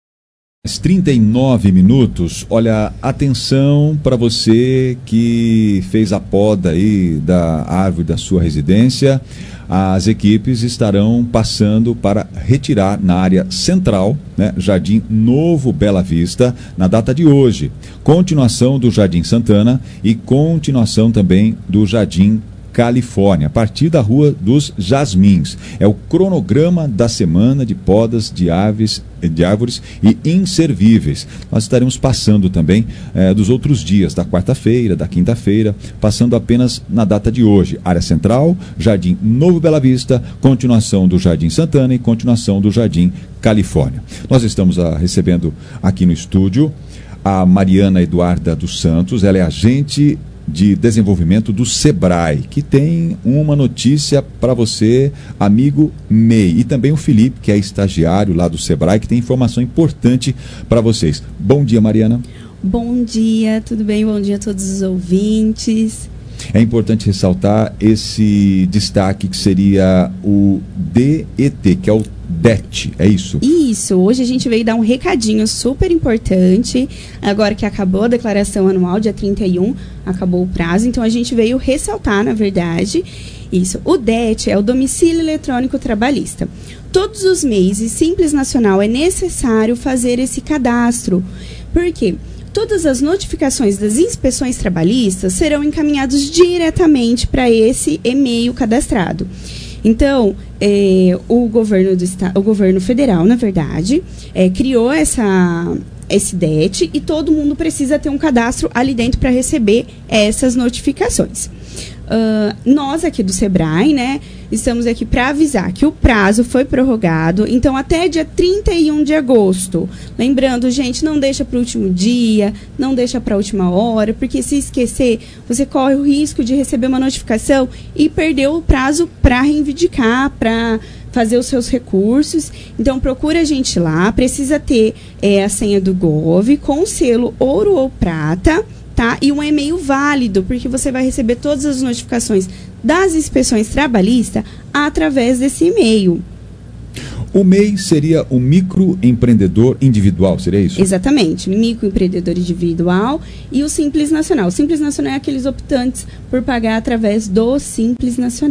trinta e nove minutos. Olha, atenção para você que fez a poda aí da árvore da sua residência. As equipes estarão passando para retirar na área central, né, Jardim Novo Bela Vista, na data de hoje. Continuação do Jardim Santana e continuação também do Jardim Califórnia, a partir da Rua dos Jasmins. É o cronograma da semana de podas de aves, de árvores e inservíveis. Nós estaremos passando também eh, dos outros dias, da quarta-feira, da quinta-feira, passando apenas na data de hoje. Área Central, Jardim Novo Bela Vista, continuação do Jardim Santana e continuação do Jardim Califórnia. Nós estamos a, recebendo aqui no estúdio a Mariana Eduarda dos Santos. Ela é agente de desenvolvimento do Sebrae, que tem uma notícia para você, amigo M E I, e também o Felipe, que é estagiário lá do Sebrae, que tem informação importante para vocês. Bom dia, Mariana. Bom dia, tudo bem? Bom dia a todos os ouvintes. É importante ressaltar esse destaque que seria o D E T, que é o D E T, é isso? Isso, hoje a gente veio dar um recadinho super importante, agora que acabou a declaração anual, dia trinta e um, acabou o prazo, então a gente veio ressaltar, na verdade, isso. O D E T é o Domicílio Eletrônico Trabalhista. Todos os meses, Simples Nacional, é necessário fazer esse cadastro. Por quê? Todas as notificações das inspeções trabalhistas serão encaminhadas diretamente para esse e-mail cadastrado. Então, é, o, governo do estado, o governo federal, na verdade, é, criou essa, esse D E T e todo mundo precisa ter um cadastro ali dentro para receber essas notificações. Uh, nós aqui do Sebrae, né, estamos aqui para avisar que o prazo foi prorrogado, então até dia trinta e um de agosto. Lembrando, gente, não deixa para o último dia, não deixa para a última hora, porque se esquecer, você corre o risco de receber uma notificação e perder o prazo para reivindicar, para fazer os seus recursos. Então, procura a gente lá, precisa ter é, a senha do Gov com o selo ouro ou prata, tá? E um e-mail válido, porque você vai receber todas as notificações das inspeções trabalhistas através desse e-mail. O M E I seria o microempreendedor individual, seria isso? Exatamente, microempreendedor individual e o Simples Nacional. O Simples Nacional é aqueles optantes por pagar através do Simples Nacional.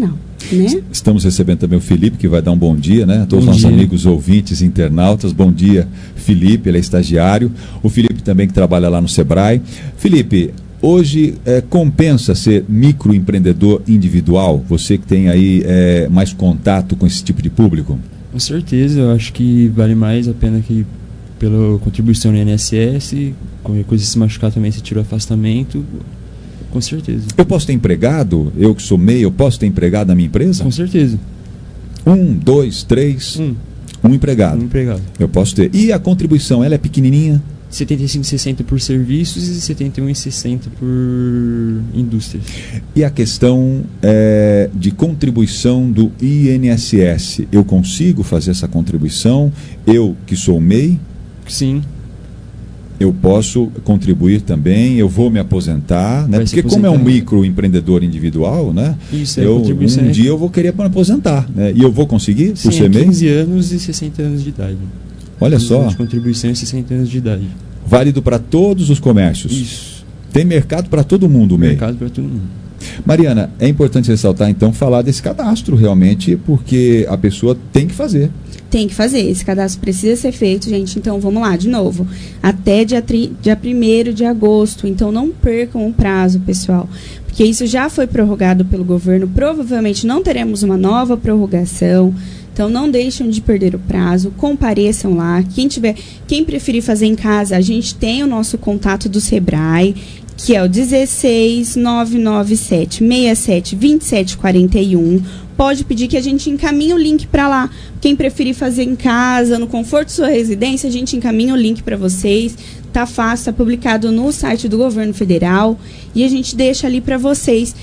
né? Estamos recebendo também o Felipe, que vai dar um bom dia, né? A todos os nossos dia. amigos ouvintes, internautas. Bom dia, Felipe, ele é estagiário. O Felipe também que trabalha lá no Sebrae. Felipe, hoje é, compensa ser microempreendedor individual? Você que tem aí é, mais contato com esse tipo de público? Com certeza, eu acho que vale mais a pena que pela contribuição no I N S S, qualquer coisa se machucar também, se tira o afastamento, com certeza. Eu posso ter empregado? Eu que sou M E I, eu posso ter empregado na minha empresa? Com certeza. Um, dois, três... Um. Um empregado. Um empregado. Eu posso ter. E a contribuição, ela é pequenininha? setenta e cinco e sessenta por serviços e setenta e um e sessenta por indústrias. E a questão é, de contribuição do I N S S, eu consigo fazer essa contribuição? Eu que sou M E I? Sim. Eu posso contribuir também, eu vou me aposentar, né? Vai se Porque como é um aposentar. microempreendedor individual, né? Isso, é eu, contribuição, um é. dia eu vou querer me aposentar, né? E eu vou conseguir, Sim, por ser é M E I? quinze anos e sessenta anos de idade. Olha só. De contribuição e sessenta anos de idade. Válido para todos os comércios. Isso. Tem mercado para todo mundo, M E I. Mercado para todo mundo. Mariana, é importante ressaltar então, falar desse cadastro realmente, porque a pessoa tem que fazer. Tem que fazer, esse cadastro precisa ser feito, gente. Então vamos lá, de novo, até dia, tri, dia primeiro de agosto. Então não percam o prazo, pessoal, porque isso já foi prorrogado pelo governo. Provavelmente não teremos uma nova prorrogação. Então não deixem de perder o prazo, compareçam lá. Quem tiver, quem preferir fazer em casa, a gente tem o nosso contato do Sebrae, que é o dezesseis, nove nove sete, seis sete, dois sete quatro um. Pode pedir que a gente encaminhe o link para lá. Quem preferir fazer em casa, no conforto de sua residência, a gente encaminha o link para vocês. Tá fácil, tá publicado no site do governo federal e a gente deixa ali para vocês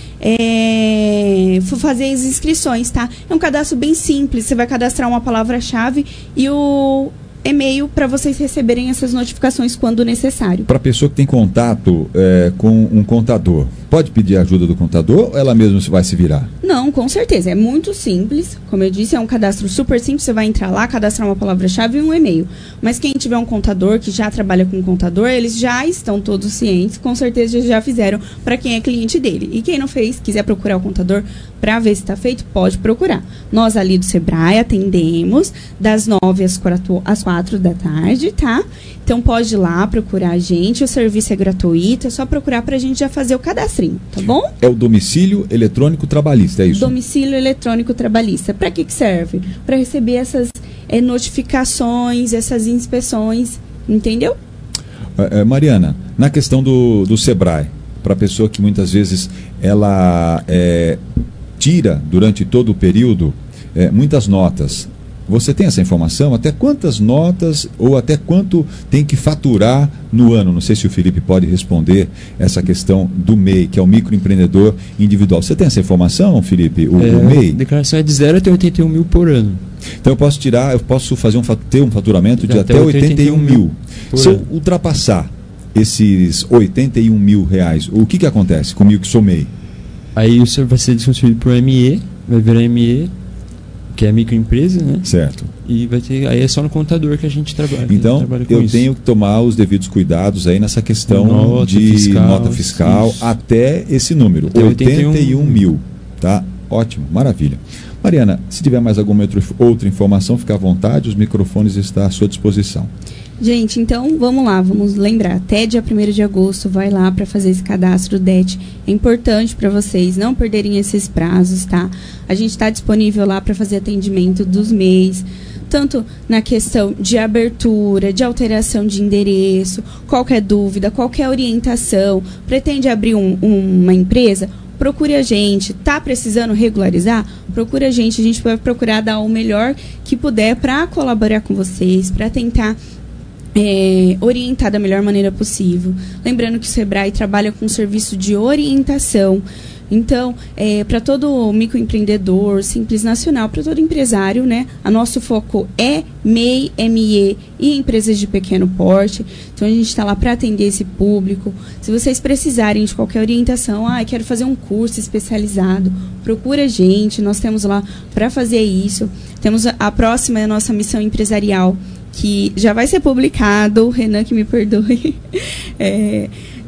é, fazer as inscrições, tá? É um cadastro bem simples, você vai cadastrar uma palavra-chave e o e-mail para vocês receberem essas notificações quando necessário. Para a pessoa que tem contato é, com um contador, pode pedir a ajuda do contador ou ela mesma vai se virar? Não, com certeza. É muito simples. Como eu disse, é um cadastro super simples. Você vai entrar lá, cadastrar uma palavra-chave e um e-mail. Mas quem tiver um contador que já trabalha com um contador, eles já estão todos cientes. Com certeza já fizeram para quem é cliente dele. E quem não fez, quiser procurar o contador para ver se está feito, pode procurar. Nós ali do Sebrae atendemos das nove às quatro, às quatro da tarde, tá? Então pode ir lá procurar a gente. O serviço é gratuito. É só procurar para a gente já fazer o cadastrinho, tá bom? É o domicílio eletrônico trabalhista, é isso? Domicílio eletrônico trabalhista. Para que que serve? Para receber essas é, notificações, essas inspeções, entendeu? É, é, Mariana, na questão do, do Sebrae, para a pessoa que muitas vezes ela é, tira durante todo o período é, muitas notas. Você tem essa informação? Até quantas notas ou até quanto tem que faturar no ano? Não sei se o Felipe pode responder essa questão do M E I, que é o microempreendedor individual. Você tem essa informação, Felipe? O, é, o M E I? A declaração é de zero até oitenta e um mil por ano. Então eu posso tirar, eu posso fazer um, ter um faturamento de até, até oitenta e um mil. Se eu ultrapassar esses oitenta e um mil reais, o que que acontece comigo que sou M E I? Aí o senhor vai ser transferido para o M E, vai virar M E, que é a microempresa, né? Certo. E vai ter, aí é só no contador que a gente trabalha. Então, trabalha com eu isso. tenho que tomar os devidos cuidados aí nessa questão nota de fiscal, nota fiscal isso. até esse número, até oitenta e um mil, tá? Ótimo, maravilha. Mariana, se tiver mais alguma outra, outra informação, fica à vontade, os microfones estão à sua disposição. Gente, então vamos lá, vamos lembrar, até dia primeiro de agosto, vai lá para fazer esse cadastro D E T. É importante para vocês não perderem esses prazos, tá? A gente está disponível lá para fazer atendimento dos M E Is, tanto na questão de abertura, de alteração de endereço, qualquer dúvida, qualquer orientação, pretende abrir um, um, uma empresa, procure a gente. Tá precisando regularizar? Procure a gente, a gente vai procurar dar o melhor que puder para colaborar com vocês, para tentar É, orientar da melhor maneira possível. Lembrando que o Sebrae trabalha com um serviço de orientação. Então, é, para todo microempreendedor, simples nacional, para todo empresário, né? A nosso foco é M E I, M E e empresas de pequeno porte. Então, a gente está lá para atender esse público. Se vocês precisarem de qualquer orientação, ah, quero fazer um curso especializado, procura a gente, nós temos lá para fazer isso. Temos a, a próxima, é a nossa missão empresarial, que já vai ser publicado, Renan que me perdoe, é,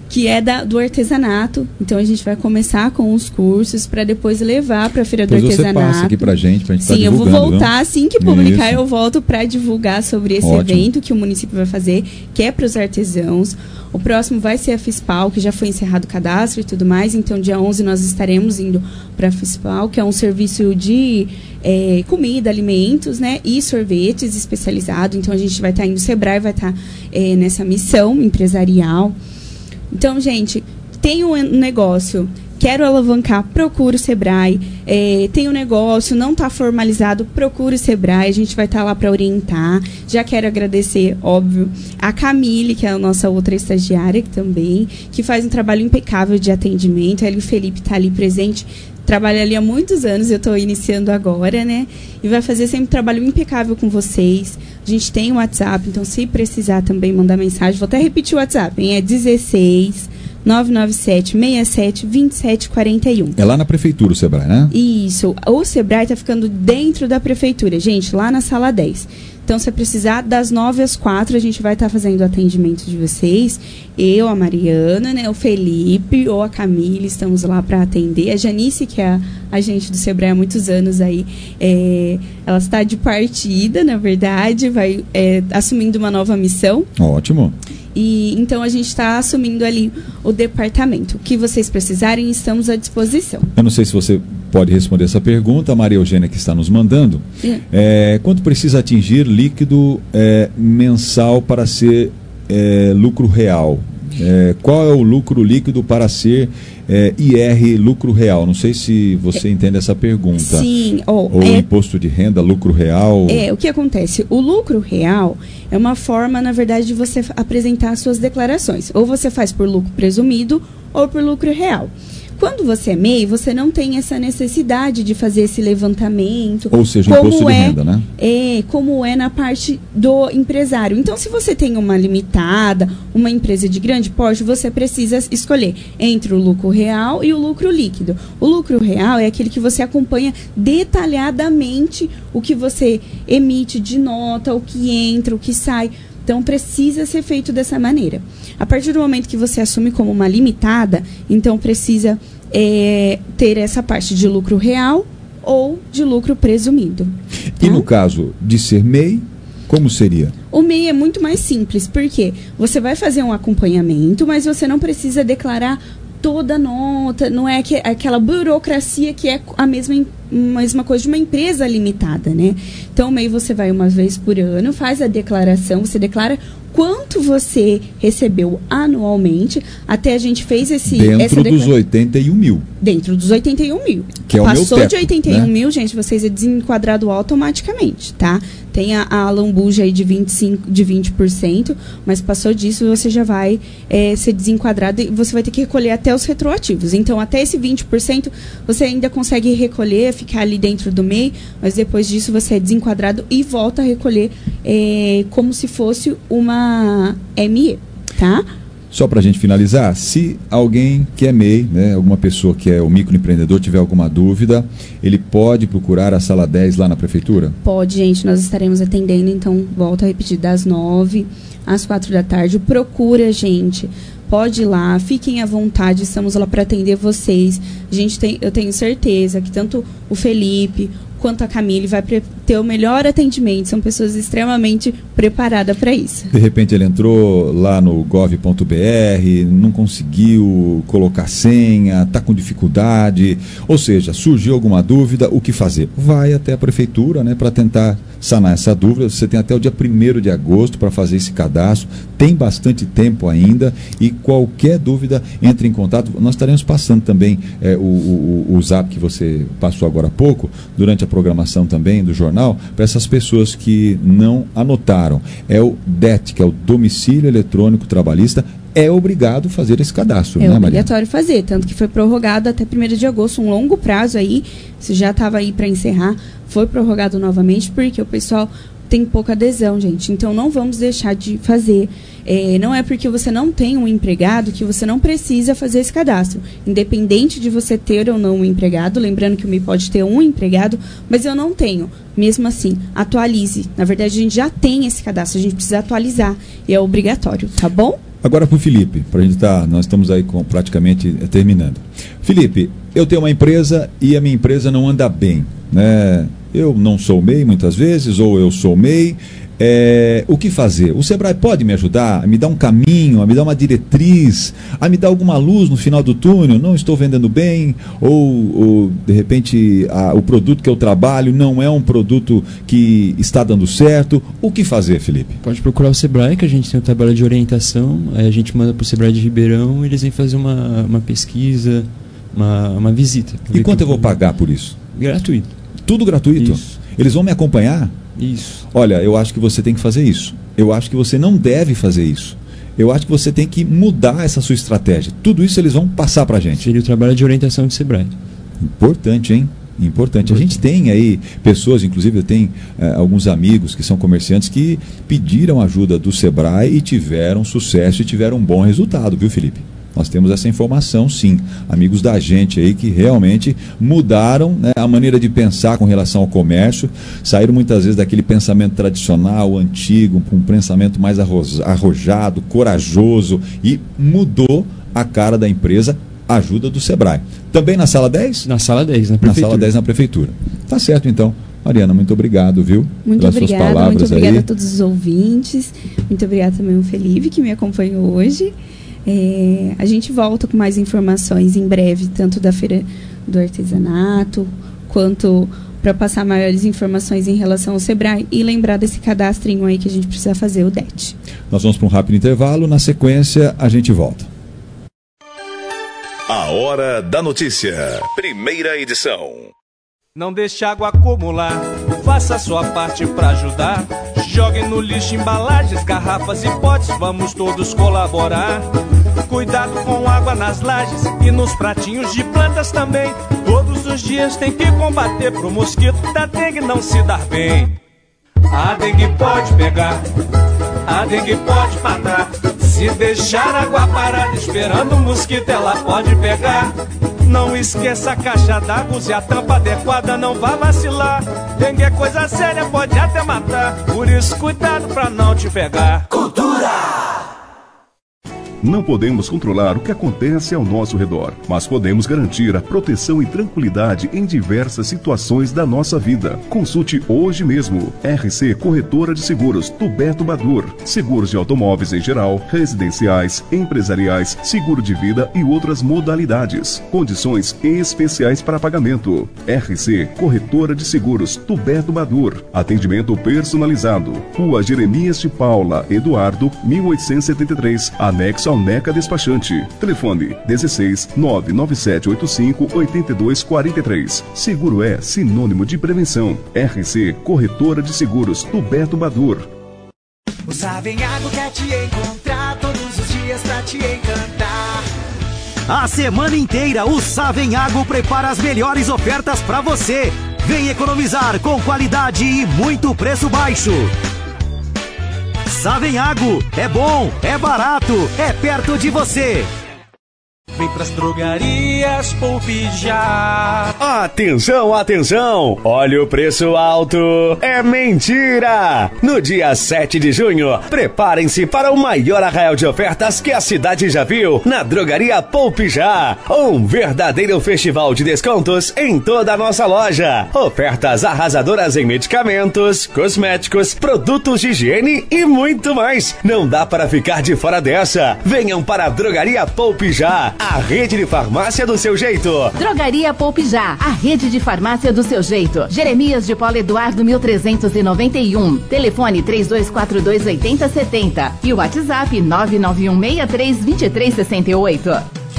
que é da, do artesanato. Então a gente vai começar com os cursos para depois levar para a Feira depois do Artesanato. Você passa aqui pra gente, pra gente Sim, tá eu vou voltar, não? assim que publicar, Isso. eu volto para divulgar sobre esse Ótimo. evento que o município vai fazer, que é para os artesãos. O próximo vai ser a FISPAL, que já foi encerrado o cadastro e tudo mais. Então, dia onze, nós estaremos indo para a FISPAL, que é um serviço de é, comida, alimentos, né? E sorvetes especializado. Então, a gente vai estar indo, o Sebrae vai estar é, nessa missão empresarial. Então, gente, tem um negócio... Quero alavancar, procura o Sebrae. É, tem um negócio, não está formalizado, procura o Sebrae. A gente vai estar tá lá para orientar. Já quero agradecer, óbvio, a Camille, que é a nossa outra estagiária que também, que faz um trabalho impecável de atendimento. Ela e o Felipe está ali presente. Trabalha ali há muitos anos, eu estou iniciando agora, né? E vai fazer sempre um trabalho impecável com vocês. A gente tem o WhatsApp, então se precisar também mandar mensagem, vou até repetir o WhatsApp, hein? É dezesseis nove nove sete seis sete dois sete quatro um. É lá na prefeitura o Sebrae, né? Isso. O Sebrae está ficando dentro da prefeitura, gente, lá na sala dez. Então, se precisar, das nove às quatro, a gente vai estar tá fazendo o atendimento de vocês. Eu, a Mariana, né, o Felipe ou a Camille, estamos lá para atender. A Janice, que é a agente do Sebrae há muitos anos aí, é, ela está de partida, na verdade, vai é, assumindo uma nova missão. Ótimo. E então a gente está assumindo ali o departamento. O que vocês precisarem, estamos à disposição. Eu não sei se você pode responder essa pergunta, a Maria Eugênia que está nos mandando. É. É, quanto precisa atingir líquido é, mensal para ser é, lucro real? É, qual é o lucro líquido para ser é, I R lucro real? Não sei se você é, entende essa pergunta. Sim. Oh, Ou é, imposto de renda, lucro real. É, o que acontece? O lucro real é uma forma, na verdade, de você apresentar as suas declarações. Ou você faz por lucro presumido ou por lucro real. Quando você é M E I, você não tem essa necessidade de fazer esse levantamento. Ou seja, como imposto de é, renda, né? É, como é na parte do empresário. Então, se você tem uma limitada, uma empresa de grande porte, você precisa escolher entre o lucro real e o lucro líquido. O lucro real é aquele que você acompanha detalhadamente o que você emite de nota, o que entra, o que sai. Então, precisa ser feito dessa maneira. A partir do momento que você assume como uma limitada, então precisa é, ter essa parte de lucro real ou de lucro presumido. Tá? E no caso de ser M E I, como seria? O M E I é muito mais simples, porque você vai fazer um acompanhamento, mas você não precisa declarar toda a nota, não é que, aquela burocracia que é a mesma, mesma coisa de uma empresa limitada, né? Então, o M E I você vai uma vez por ano, faz a declaração, você declara quanto você recebeu anualmente, até a gente fez esse... Dentro essa dos oitenta e um mil. Dentro dos oitenta e um mil. Que é o Passou meu teto, de oitenta e um né? mil, gente, vocês é desenquadrado automaticamente, tá? Tem a, a lambuja aí de, vinte e cinco, de vinte por cento, mas passou disso, você já vai é, ser desenquadrado e você vai ter que recolher até os retroativos. Então, até esse vinte por cento, você ainda consegue recolher, ficar ali dentro do M E I, mas depois disso você é desenquadrado e volta a recolher é, como se fosse uma M E, tá? Só para a gente finalizar, se alguém que é M E I, né, alguma pessoa que é o microempreendedor tiver alguma dúvida, ele pode procurar a sala dez lá na prefeitura? Pode, gente, nós estaremos atendendo, então volto a repetir, das nove às quatro da tarde. Procura, gente. Pode ir lá, fiquem à vontade, estamos lá para atender vocês. A gente tem, eu tenho certeza que tanto o Felipe quanto a Camille vai ter o melhor atendimento. São pessoas extremamente preparadas para isso. De repente ele entrou lá no gov ponto br, não conseguiu colocar senha, está com dificuldade, ou seja, surgiu alguma dúvida, o que fazer? Vai até a prefeitura, né, para tentar sanar essa dúvida. Você tem até o dia primeiro de agosto para fazer esse cadastro, tem bastante tempo ainda, e qualquer dúvida, entre em contato. Nós estaremos passando também é, o, o, o zap que você passou agora há pouco, durante a programação também do jornal, para essas pessoas que não anotaram. É o D E T, que é o Domicílio Eletrônico Trabalhista, é obrigado a fazer esse cadastro, é né, obrigatório Maria? fazer, tanto que foi prorrogado até primeiro de agosto, um longo prazo aí, se já estava aí para encerrar, foi prorrogado novamente, porque o pessoal tem pouca adesão, gente. Então, não vamos deixar de fazer. É, não é porque você não tem um empregado que você não precisa fazer esse cadastro. Independente de você ter ou não um empregado, lembrando que o M E I pode ter um empregado, mas eu não tenho. Mesmo assim, atualize. Na verdade, a gente já tem esse cadastro, a gente precisa atualizar. E é obrigatório, tá bom? Agora para o Felipe, pra gente tá, nós estamos aí com, praticamente terminando. Felipe, eu tenho uma empresa e a minha empresa não anda bem, né? Eu não sou M E I muitas vezes, ou eu sou M E I. É, o que fazer? O Sebrae pode me ajudar a me dar um caminho, a me dar uma diretriz, a me dar alguma luz no final do túnel? Não estou vendendo bem, ou, ou de repente a, o produto que eu trabalho não é um produto que está dando certo. O que fazer, Felipe? Pode procurar o Sebrae, que a gente tem um trabalho de orientação, aí a gente manda para o Sebrae de Ribeirão e eles vêm fazer uma, uma pesquisa, uma, uma visita. E quanto eu vou pagar por isso? Gratuito. Tudo gratuito? Isso. Eles vão me acompanhar? Isso. Olha, eu acho que você tem que fazer isso. Eu acho que você não deve fazer isso. Eu acho que você tem que mudar essa sua estratégia. Tudo isso eles vão passar pra gente. Seria o trabalho de orientação do Sebrae. Importante, hein? Importante. A gente tem aí pessoas, inclusive eu tenho eh, alguns amigos que são comerciantes que pediram ajuda do Sebrae e tiveram sucesso e tiveram um bom resultado, viu, Felipe? Nós temos essa informação, sim. Amigos da gente aí que realmente mudaram, né, a maneira de pensar com relação ao comércio, saíram muitas vezes daquele pensamento tradicional, antigo, para um pensamento mais arrojado, corajoso, e mudou a cara da empresa, ajuda do Sebrae. Também na sala dez? Na sala dez, na prefeitura. Na sala dez, na prefeitura. Tá certo, então. Mariana, muito obrigado, viu? Muito pelas obrigada, suas palavras muito obrigada aí. a todos os ouvintes. Muito obrigada também ao Felipe, que me acompanhou hoje. É, a gente volta com mais informações em breve, tanto da Feira do Artesanato, quanto para passar maiores informações em relação ao Sebrae e lembrar desse cadastrinho aí que a gente precisa fazer, o D E T. Nós vamos para um rápido intervalo, na sequência a gente volta. A Hora da Notícia, primeira edição. Não deixe água acumular, faça a sua parte pra ajudar. Jogue no lixo embalagens, garrafas e potes, vamos todos colaborar. Cuidado com água nas lajes e nos pratinhos de plantas também. Todos os dias tem que combater pro mosquito da dengue não se dar bem. A dengue pode pegar, a dengue pode matar. Se deixar a água parada esperando o mosquito, ela pode pegar. Não esqueça a caixa d'água, use a tampa adequada, não vá vacilar. Dengue é coisa séria, pode até matar. Por isso, cuidado pra não te pegar. Cultura! Não podemos controlar o que acontece ao nosso redor, mas podemos garantir a proteção e tranquilidade em diversas situações da nossa vida. Consulte hoje mesmo. R C Corretora de Seguros, Tuberto Badur. Seguros de automóveis em geral, residenciais, empresariais, seguro de vida e outras modalidades. Condições especiais para pagamento. R C Corretora de Seguros, Tuberto Badur. Atendimento personalizado. Rua Jeremias de Paula, Eduardo, mil oitocentos e setenta e três, anexo ao Neca Despachante. Telefone dezesseis, nove nove sete oito cinco, oito dois quatro três. Seguro é sinônimo de prevenção. R C Corretora de Seguros, Tuberto Badur. O Savenhago quer te encontrar todos os dias pra te encantar. A semana inteira o Savenhago prepara as melhores ofertas pra você. Vem economizar com qualidade e muito preço baixo. Savenhago, é bom, é barato, é perto de você. Vem pras drogarias, poupe já. Atenção, atenção! Olha o preço alto! É mentira! No dia sete de junho, preparem-se para o maior arraial de ofertas que a cidade já viu na Drogaria Poupe Já. Um verdadeiro festival de descontos em toda a nossa loja. Ofertas arrasadoras em medicamentos, cosméticos, produtos de higiene e muito mais. Não dá para ficar de fora dessa. Venham para a Drogaria Poupe Já. A rede de farmácia do seu jeito. Drogaria Poupe Já, a rede de farmácia do seu jeito. Jeremias de Paula Eduardo mil trezentos e noventa e um. Telefone três dois quatro dois oito zero sete zero e o WhatsApp nove nove um seis três dois três seis oito.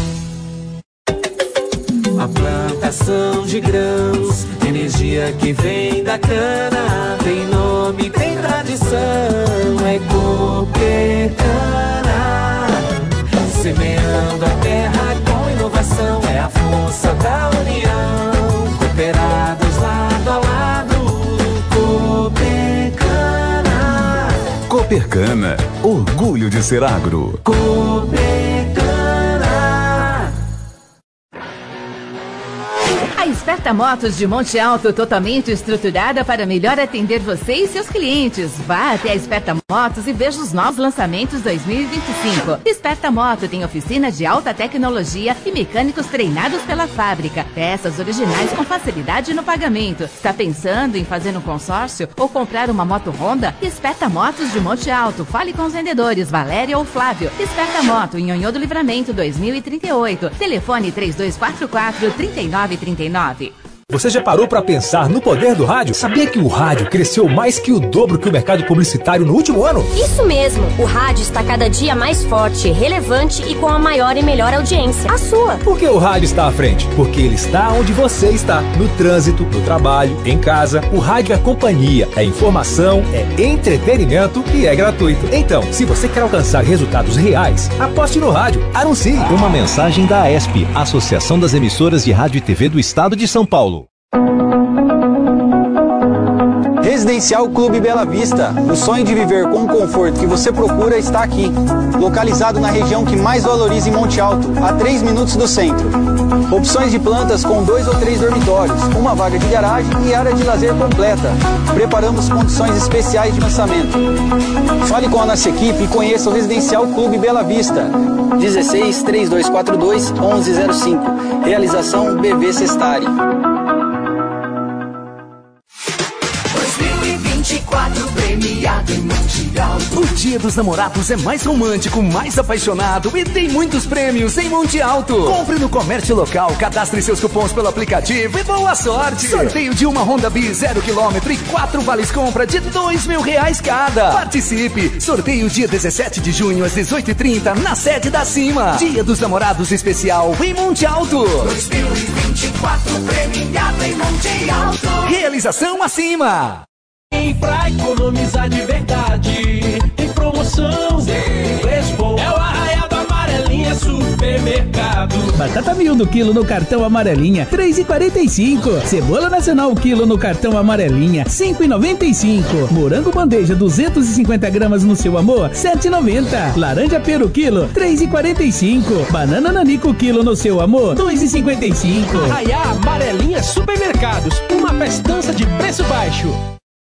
A plantação de grãos, energia que vem da cana, tem nome, tem tradição, é Coopercana. Semeando a terra com inovação, é a força da união. Cooperados lado a lado, Coopercana. Coopercana, orgulho de ser agro. Coopercana. A Esperta Motos de Monte Alto, totalmente estruturada para melhor atender você e seus clientes. Vá até a Esperta Motos e veja os novos lançamentos dois mil e vinte e cinco. Esperta Moto tem oficina de alta tecnologia e mecânicos treinados pela fábrica. Peças originais com facilidade no pagamento. Está pensando em fazer um consórcio ou comprar uma moto Honda? Esperta Motos de Monte Alto. Fale com os vendedores Valéria ou Flávio. Esperta Moto em Nhonhô do Livramento dois mil e trinta e oito. Telefone três dois quatro quatro, três nove três nove. Você já parou para pensar no poder do rádio? Sabia que o rádio cresceu mais que o dobro que o mercado publicitário no último ano? Isso mesmo, o rádio está cada dia mais forte, relevante e com a maior e melhor audiência, a sua. Por que o rádio está à frente? Porque ele está onde você está, no trânsito, no trabalho, em casa. O rádio é companhia, é informação, é entretenimento e é gratuito. Então, se você quer alcançar resultados reais, aposte no rádio, anuncie. Uma mensagem da A E S P, Associação das Emissoras de Rádio e T V do Estado de São Paulo. Residencial Clube Bela Vista. O sonho de viver com o conforto que você procura está aqui. Localizado na região que mais valoriza em Monte Alto, a três minutos do centro. Opções de plantas com dois ou três dormitórios, uma vaga de garagem e área de lazer completa. Preparamos condições especiais de lançamento. Fale com a nossa equipe e conheça o Residencial Clube Bela Vista. dezesseis, três dois quatro dois, onze zero cinco. Realização B V Sestari. Premiado em Monte Alto. O Dia dos Namorados é mais romântico, mais apaixonado e tem muitos prêmios em Monte Alto. Compre no comércio local, cadastre seus cupons pelo aplicativo e boa sorte. Sorteio de uma Honda Bis zero quilômetro e quatro vales compra de dois mil reais cada. Participe. Sorteio dia dezessete de junho às dezoito e trinta na sede da Cima. Dia dos Namorados especial em Monte Alto. dois mil e vinte e quatro premiado em Monte Alto. Realização acima. Pra economizar de verdade, tem promoção, tem preço bom. É o Arraial da Amarelinha Supermercado. Batata miúdo quilo no cartão Amarelinha, três reais e quarenta e cinco. Cebola nacional quilo no cartão Amarelinha, cinco reais e noventa e cinco. Morango bandeja duzentos e cinquenta gramas no seu amor, sete reais e noventa. Laranja peru quilo, três reais e quarenta e cinco. Banana nanico quilo no seu amor, dois reais e cinquenta e cinco. Arraial Amarelinha Supermercados, uma festança de preço baixo.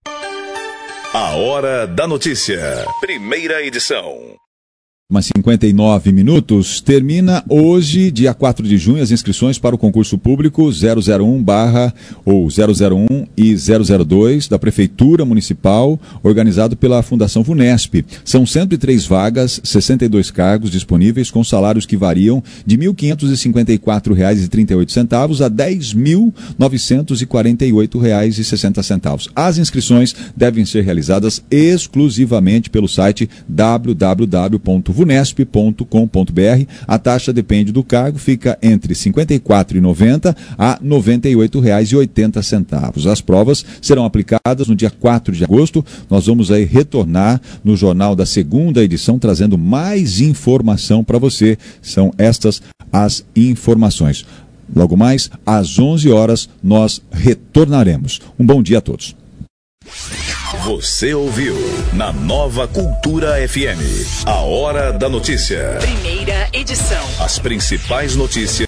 A Hora da Notícia. Primeira edição. Mas cinquenta e nove minutos, termina hoje, dia quatro de junho, as inscrições para o concurso público zero zero um barra ou zero zero um e zero zero dois da Prefeitura Municipal, organizado pela Fundação Vunesp. São cento e três vagas, sessenta e dois cargos disponíveis com salários que variam de mil quinhentos e cinquenta e quatro reais e trinta e oito centavos a dez mil novecentos e quarenta e oito reais e sessenta centavos. As inscrições devem ser realizadas exclusivamente pelo site w w w ponto vunesp ponto com ponto b r. A taxa depende do cargo, fica entre cinquenta e quatro reais e noventa centavos a noventa e oito reais e oitenta centavos. As provas serão aplicadas no dia quatro de agosto. Nós vamos aí retornar no jornal da segunda edição, trazendo mais informação para você. São estas as informações. Logo mais, às onze horas, nós retornaremos. Um bom dia a todos. Você ouviu na Nova Cultura F M, a Hora da Notícia. Primeira edição. As principais notícias